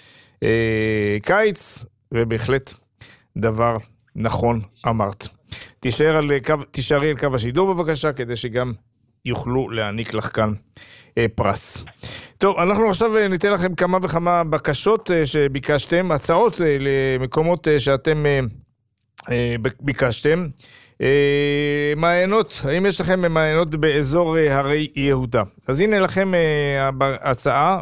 הקיץ, ובהחלט דבר נכון אמרת. תישאר על קו, תישארי על קו השידור בבקשה, כדי שגם יוכלו להעניק לך כאן אה, פרס. טוב, אנחנו עכשיו ניתן לכם כמה וכמה בקשות אה, שביקשתם, הצעות אה, למקומות אה, שאתם אה, אה, ביקשתם. אה, מעיינות, האם יש לכם מעיינות באזור אה, הרי יהודה? אז הנה לכם אה, הצעה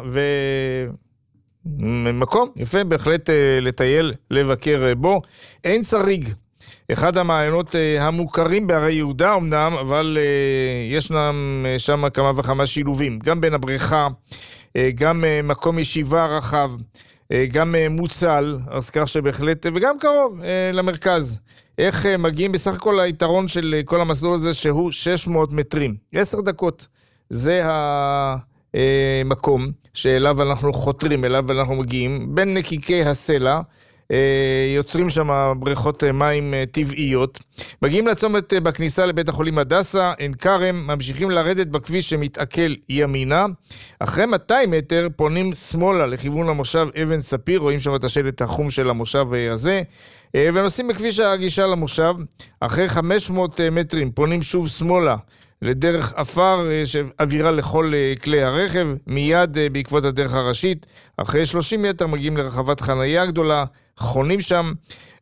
ומקום יפה בהחלט אה, לטייל, לבקר אה, בו. אין שריג. אחד המעיינות uh, המוכרים בהרי יהודה אמנם, אבל uh, ישנם uh, שם כמה וכמה שילובים, גם בין הבריכה, uh, גם uh, מקום ישיבה רחב, uh, גם uh, מוצל, אז כך שבהחלט, uh, וגם קרוב uh, למרכז. איך uh, מגיעים בסך הכל היתרון של uh, כל המסלול הזה שהוא שש מאות מטרים, עשר דקות, זה המקום uh, שאליו אנחנו חותרים, אליו אנחנו מגיעים, בין נקיקי הסלע, יוצרים שם בריכות מים טבעיות, מגיעים לצומת בכניסה לבית החולים הדסה, עין כרם, ממשיכים לרדת בכביש שמתעכל ימינה, אחרי מאתיים מטר פונים שמאלה לכיוון המושב אבן ספיר, רואים שם את השלט החום של המושב הזה, ונוסעים בכביש הגישה למושב, אחרי חמש מאות מטרים פונים שוב שמאלה, לדרך אפר שאווירה לכל כלי הרכב, מיד בעקבות הדרך הראשית, אחרי שלושים מטר מגיעים לרחבת חנייה גדולה, חונים שם,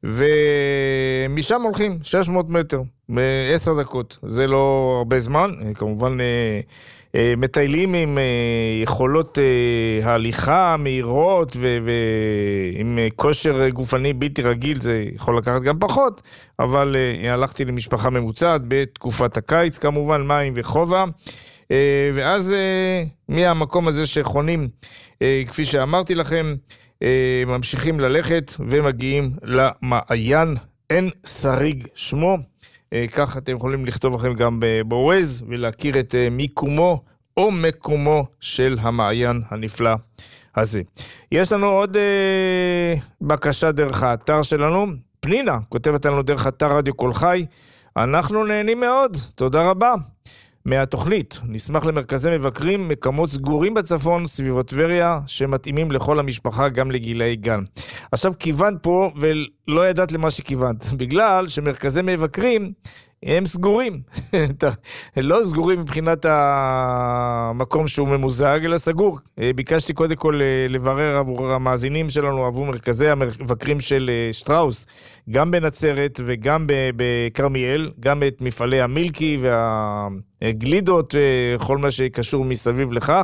ומשם הולכים שש מאות מטר, ב-עשר דקות. זה לא הרבה זמן, כמובן מטיילים עם יכולות ההליכה מהירות, ועם כושר גופני בלתי רגיל, זה יכול לקחת גם פחות, אבל הלכתי למשפחה ממוצעת בתקופת הקיץ, כמובן מים וחובה, ואז מהמקום הזה שחונים, כפי שאמרתי לכם, ממשיכים ללכת ומגיעים למעיין אין שריג שמו, כך אתם יכולים לכתוב לכם גם בווייז ולהכיר את מיקומו או מקומו של המעיין הנפלא הזה. יש לנו עוד בקשה דרך האתר שלנו, פנינה כותבת לנו דרך אתר רדיו כל חי, אנחנו נהנים מאוד, תודה רבה מהתוכנית. נשמח למרכזי מבקרים, מקומות סגורים בצפון, סביבות טבריה, שמתאימים לכל המשפחה, גם לגילי גן. עכשיו כיוונת פה ולא ידעת למה שכיוונת, בגלל שמרכזי מבקרים הם סגורים. לא סגורים מבחינת המקום שהוא ממוזג, אלא סגור. ביקשתי קודם כל לברר עבור המאזינים שלנו, עבור מרכזי המבקרים של שטראוס, גם בנצרת וגם בקרמיאל, גם את מפעלי המילקי והגלידות, כל מה שקשור מסביב לכך.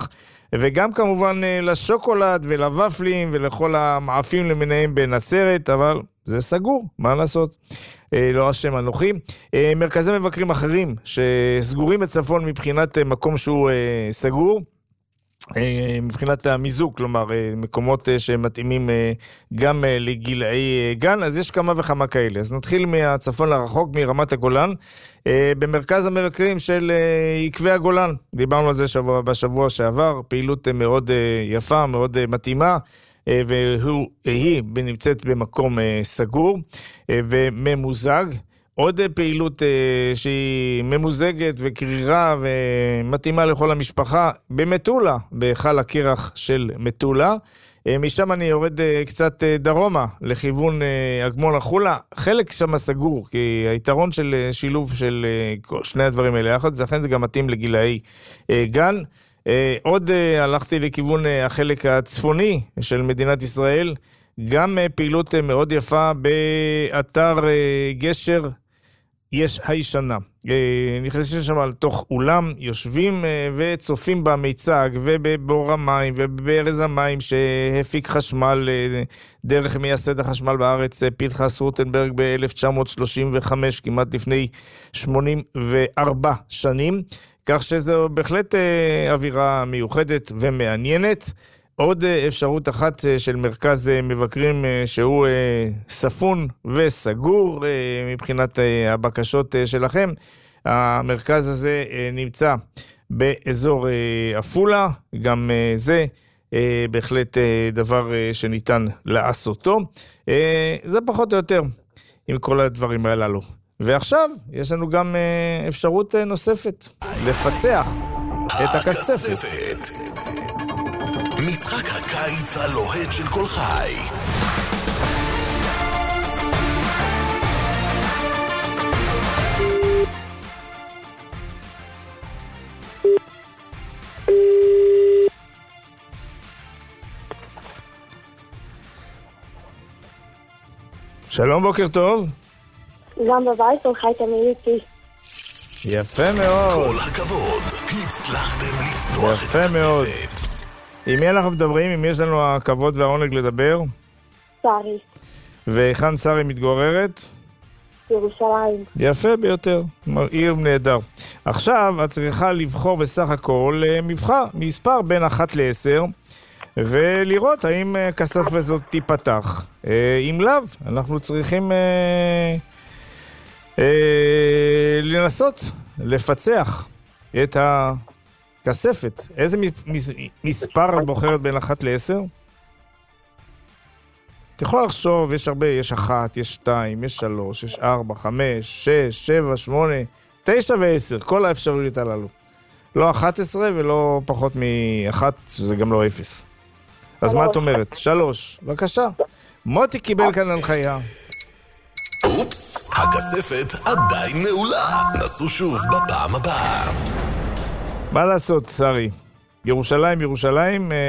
וגם כמובן לשוקולד ולוופלים ולכל המעפים למיניהם בנצרת, אבל זה סגור, מה לעשות? לא השם אנוכי. מרכזי מבקרים אחרים שסגורים בצפון מבחינת מקום שהוא סגור, מבחינת המיזוג, כלומר מקומות שמתאימים גם לגילאי גן, אז יש כמה וכמה כאלה. אז נתחיל מהצפון לרחוק, מרמת הגולן, במרכז המבקרים של עקבי הגולן. דיברנו על זה שבוע, בשבוע שעבר, פעילות מאוד יפה, מאוד מתאימה, והיא נמצאת במקום סגור וממוזג. עוד פעילות שהיא ממוזגת וקרירה ומתאימה לכל המשפחה במטולה, בהיכל הקרח של מטולה. משם אני יורד קצת דרומה לכיוון אגמון החולה. חלק שם סגור, כי היתרון של שילוב של שני הדברים האלה יחד, לכן זה גם מתאים לגילאי גן. עוד הלכתי לכיוון החלק הצפוני של מדינת ישראל, גם פעילות מאוד יפה באתר גשר יש הישנה. נכנסים שם על תוך אולם, יושבים וצופים במיצג ובבור המים ובברז המים שהפיק חשמל דרך מייסד החשמל בארץ, פנחס רוטנברג ב-אלף תשע מאות שלושים וחמש, כמעט לפני שמונים וארבע שנים. כך שזו בהחלט אווירה מיוחדת ומעניינת. עוד אפשרות אחת של מרכז מבקרים שהוא ספון וסגור מבחינת הבקשות שלכם. המרכז הזה נמצא באזור אפולה, גם זה בהחלט דבר שניתן לעשותו. זה פחות או יותר עם כל הדברים הללו. ועכשיו יש לנו גם אפשרות נוספת, לפצח את הכספת. משחק הקיץ הלוהט של כל חי. שלום, בוקר טוב. גם בבית כל חי תמיד איתי. יפה מאוד. כל הכבוד, הצלחתם לפתוח את יפה מאוד. עם מי אנחנו מדברים? עם מי יש לנו הכבוד והעונג לדבר? שרי. והיכן שרי מתגוררת? ירושלים. יפה ביותר, עיר נהדר. עכשיו את צריכה לבחור בסך הכל מבחר, מספר בין אחת לעשר, ולראות האם הכסף הזאת תיפתח. אם לאו, אנחנו צריכים אה, אה, לנסות לפצח את ה... כספת. איזה מספר את בוחרת בין אחת לעשר? את יכולה לחשוב, יש הרבה, יש אחת, יש שתיים, יש שלוש, יש ארבע, חמש, שש, שבע, שמונה, תשע ועשר, כל האפשרויות הללו. לא אחת עשרה ולא פחות מאחת, שזה גם לא אפס. אז מה את אומרת? שלוש, בבקשה. מוטי קיבל כאן הנחיה. אופס, הכספת עדיין נעולה. נסו שוב בפעם הבאה. מה לעשות, שרי? ירושלים, ירושלים, אה,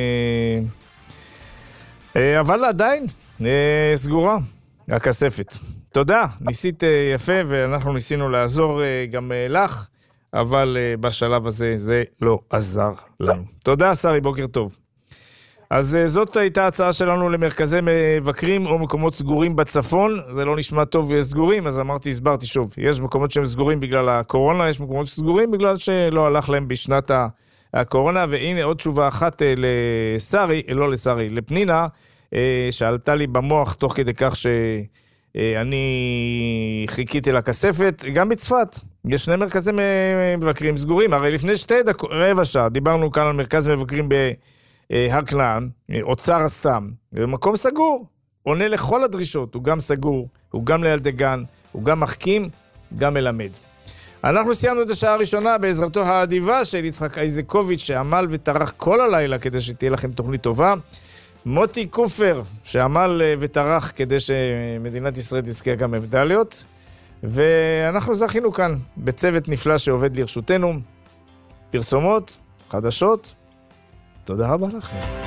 אה, אבל עדיין אה, סגורה, הכספת. תודה, ניסית אה, יפה, ואנחנו ניסינו לעזור אה, גם אה, לך, אבל אה, בשלב הזה זה לא עזר לנו. תודה, שרי, בוקר טוב. אז אה, זאת הייתה הצעה שלנו למרכזי מבקרים או מקומות סגורים בצפון. זה לא נשמע טוב סגורים, אז אמרתי, הסברתי שוב. יש מקומות שהם סגורים בגלל הקורונה, יש מקומות סגורים בגלל שלא הלך להם בשנת הקורונה. והנה עוד תשובה אחת לשרי, לא לשרי, לפנינה, שעלתה לי במוח תוך כדי כך שאני חיכיתי לכספת. גם בצפת יש שני מרכזי מבקרים סגורים. הרי לפני שתי דקות, רבע שעה, דיברנו כאן על מרכז מבקרים ב... הר כנען, אוצר הסתם, במקום סגור, עונה לכל הדרישות, הוא גם סגור, הוא גם לילדי גן, הוא גם מחכים, גם מלמד. אנחנו סיימנו את השעה הראשונה בעזרתו האדיבה של יצחק איזקוביץ' שעמל וטרח כל הלילה כדי שתהיה לכם תוכנית טובה, מוטי קופר שעמל וטרח כדי שמדינת ישראל תזכה גם במדליות, ואנחנו זכינו כאן בצוות נפלא שעובד לרשותנו, פרסומות, חדשות, תודה רבה לכם.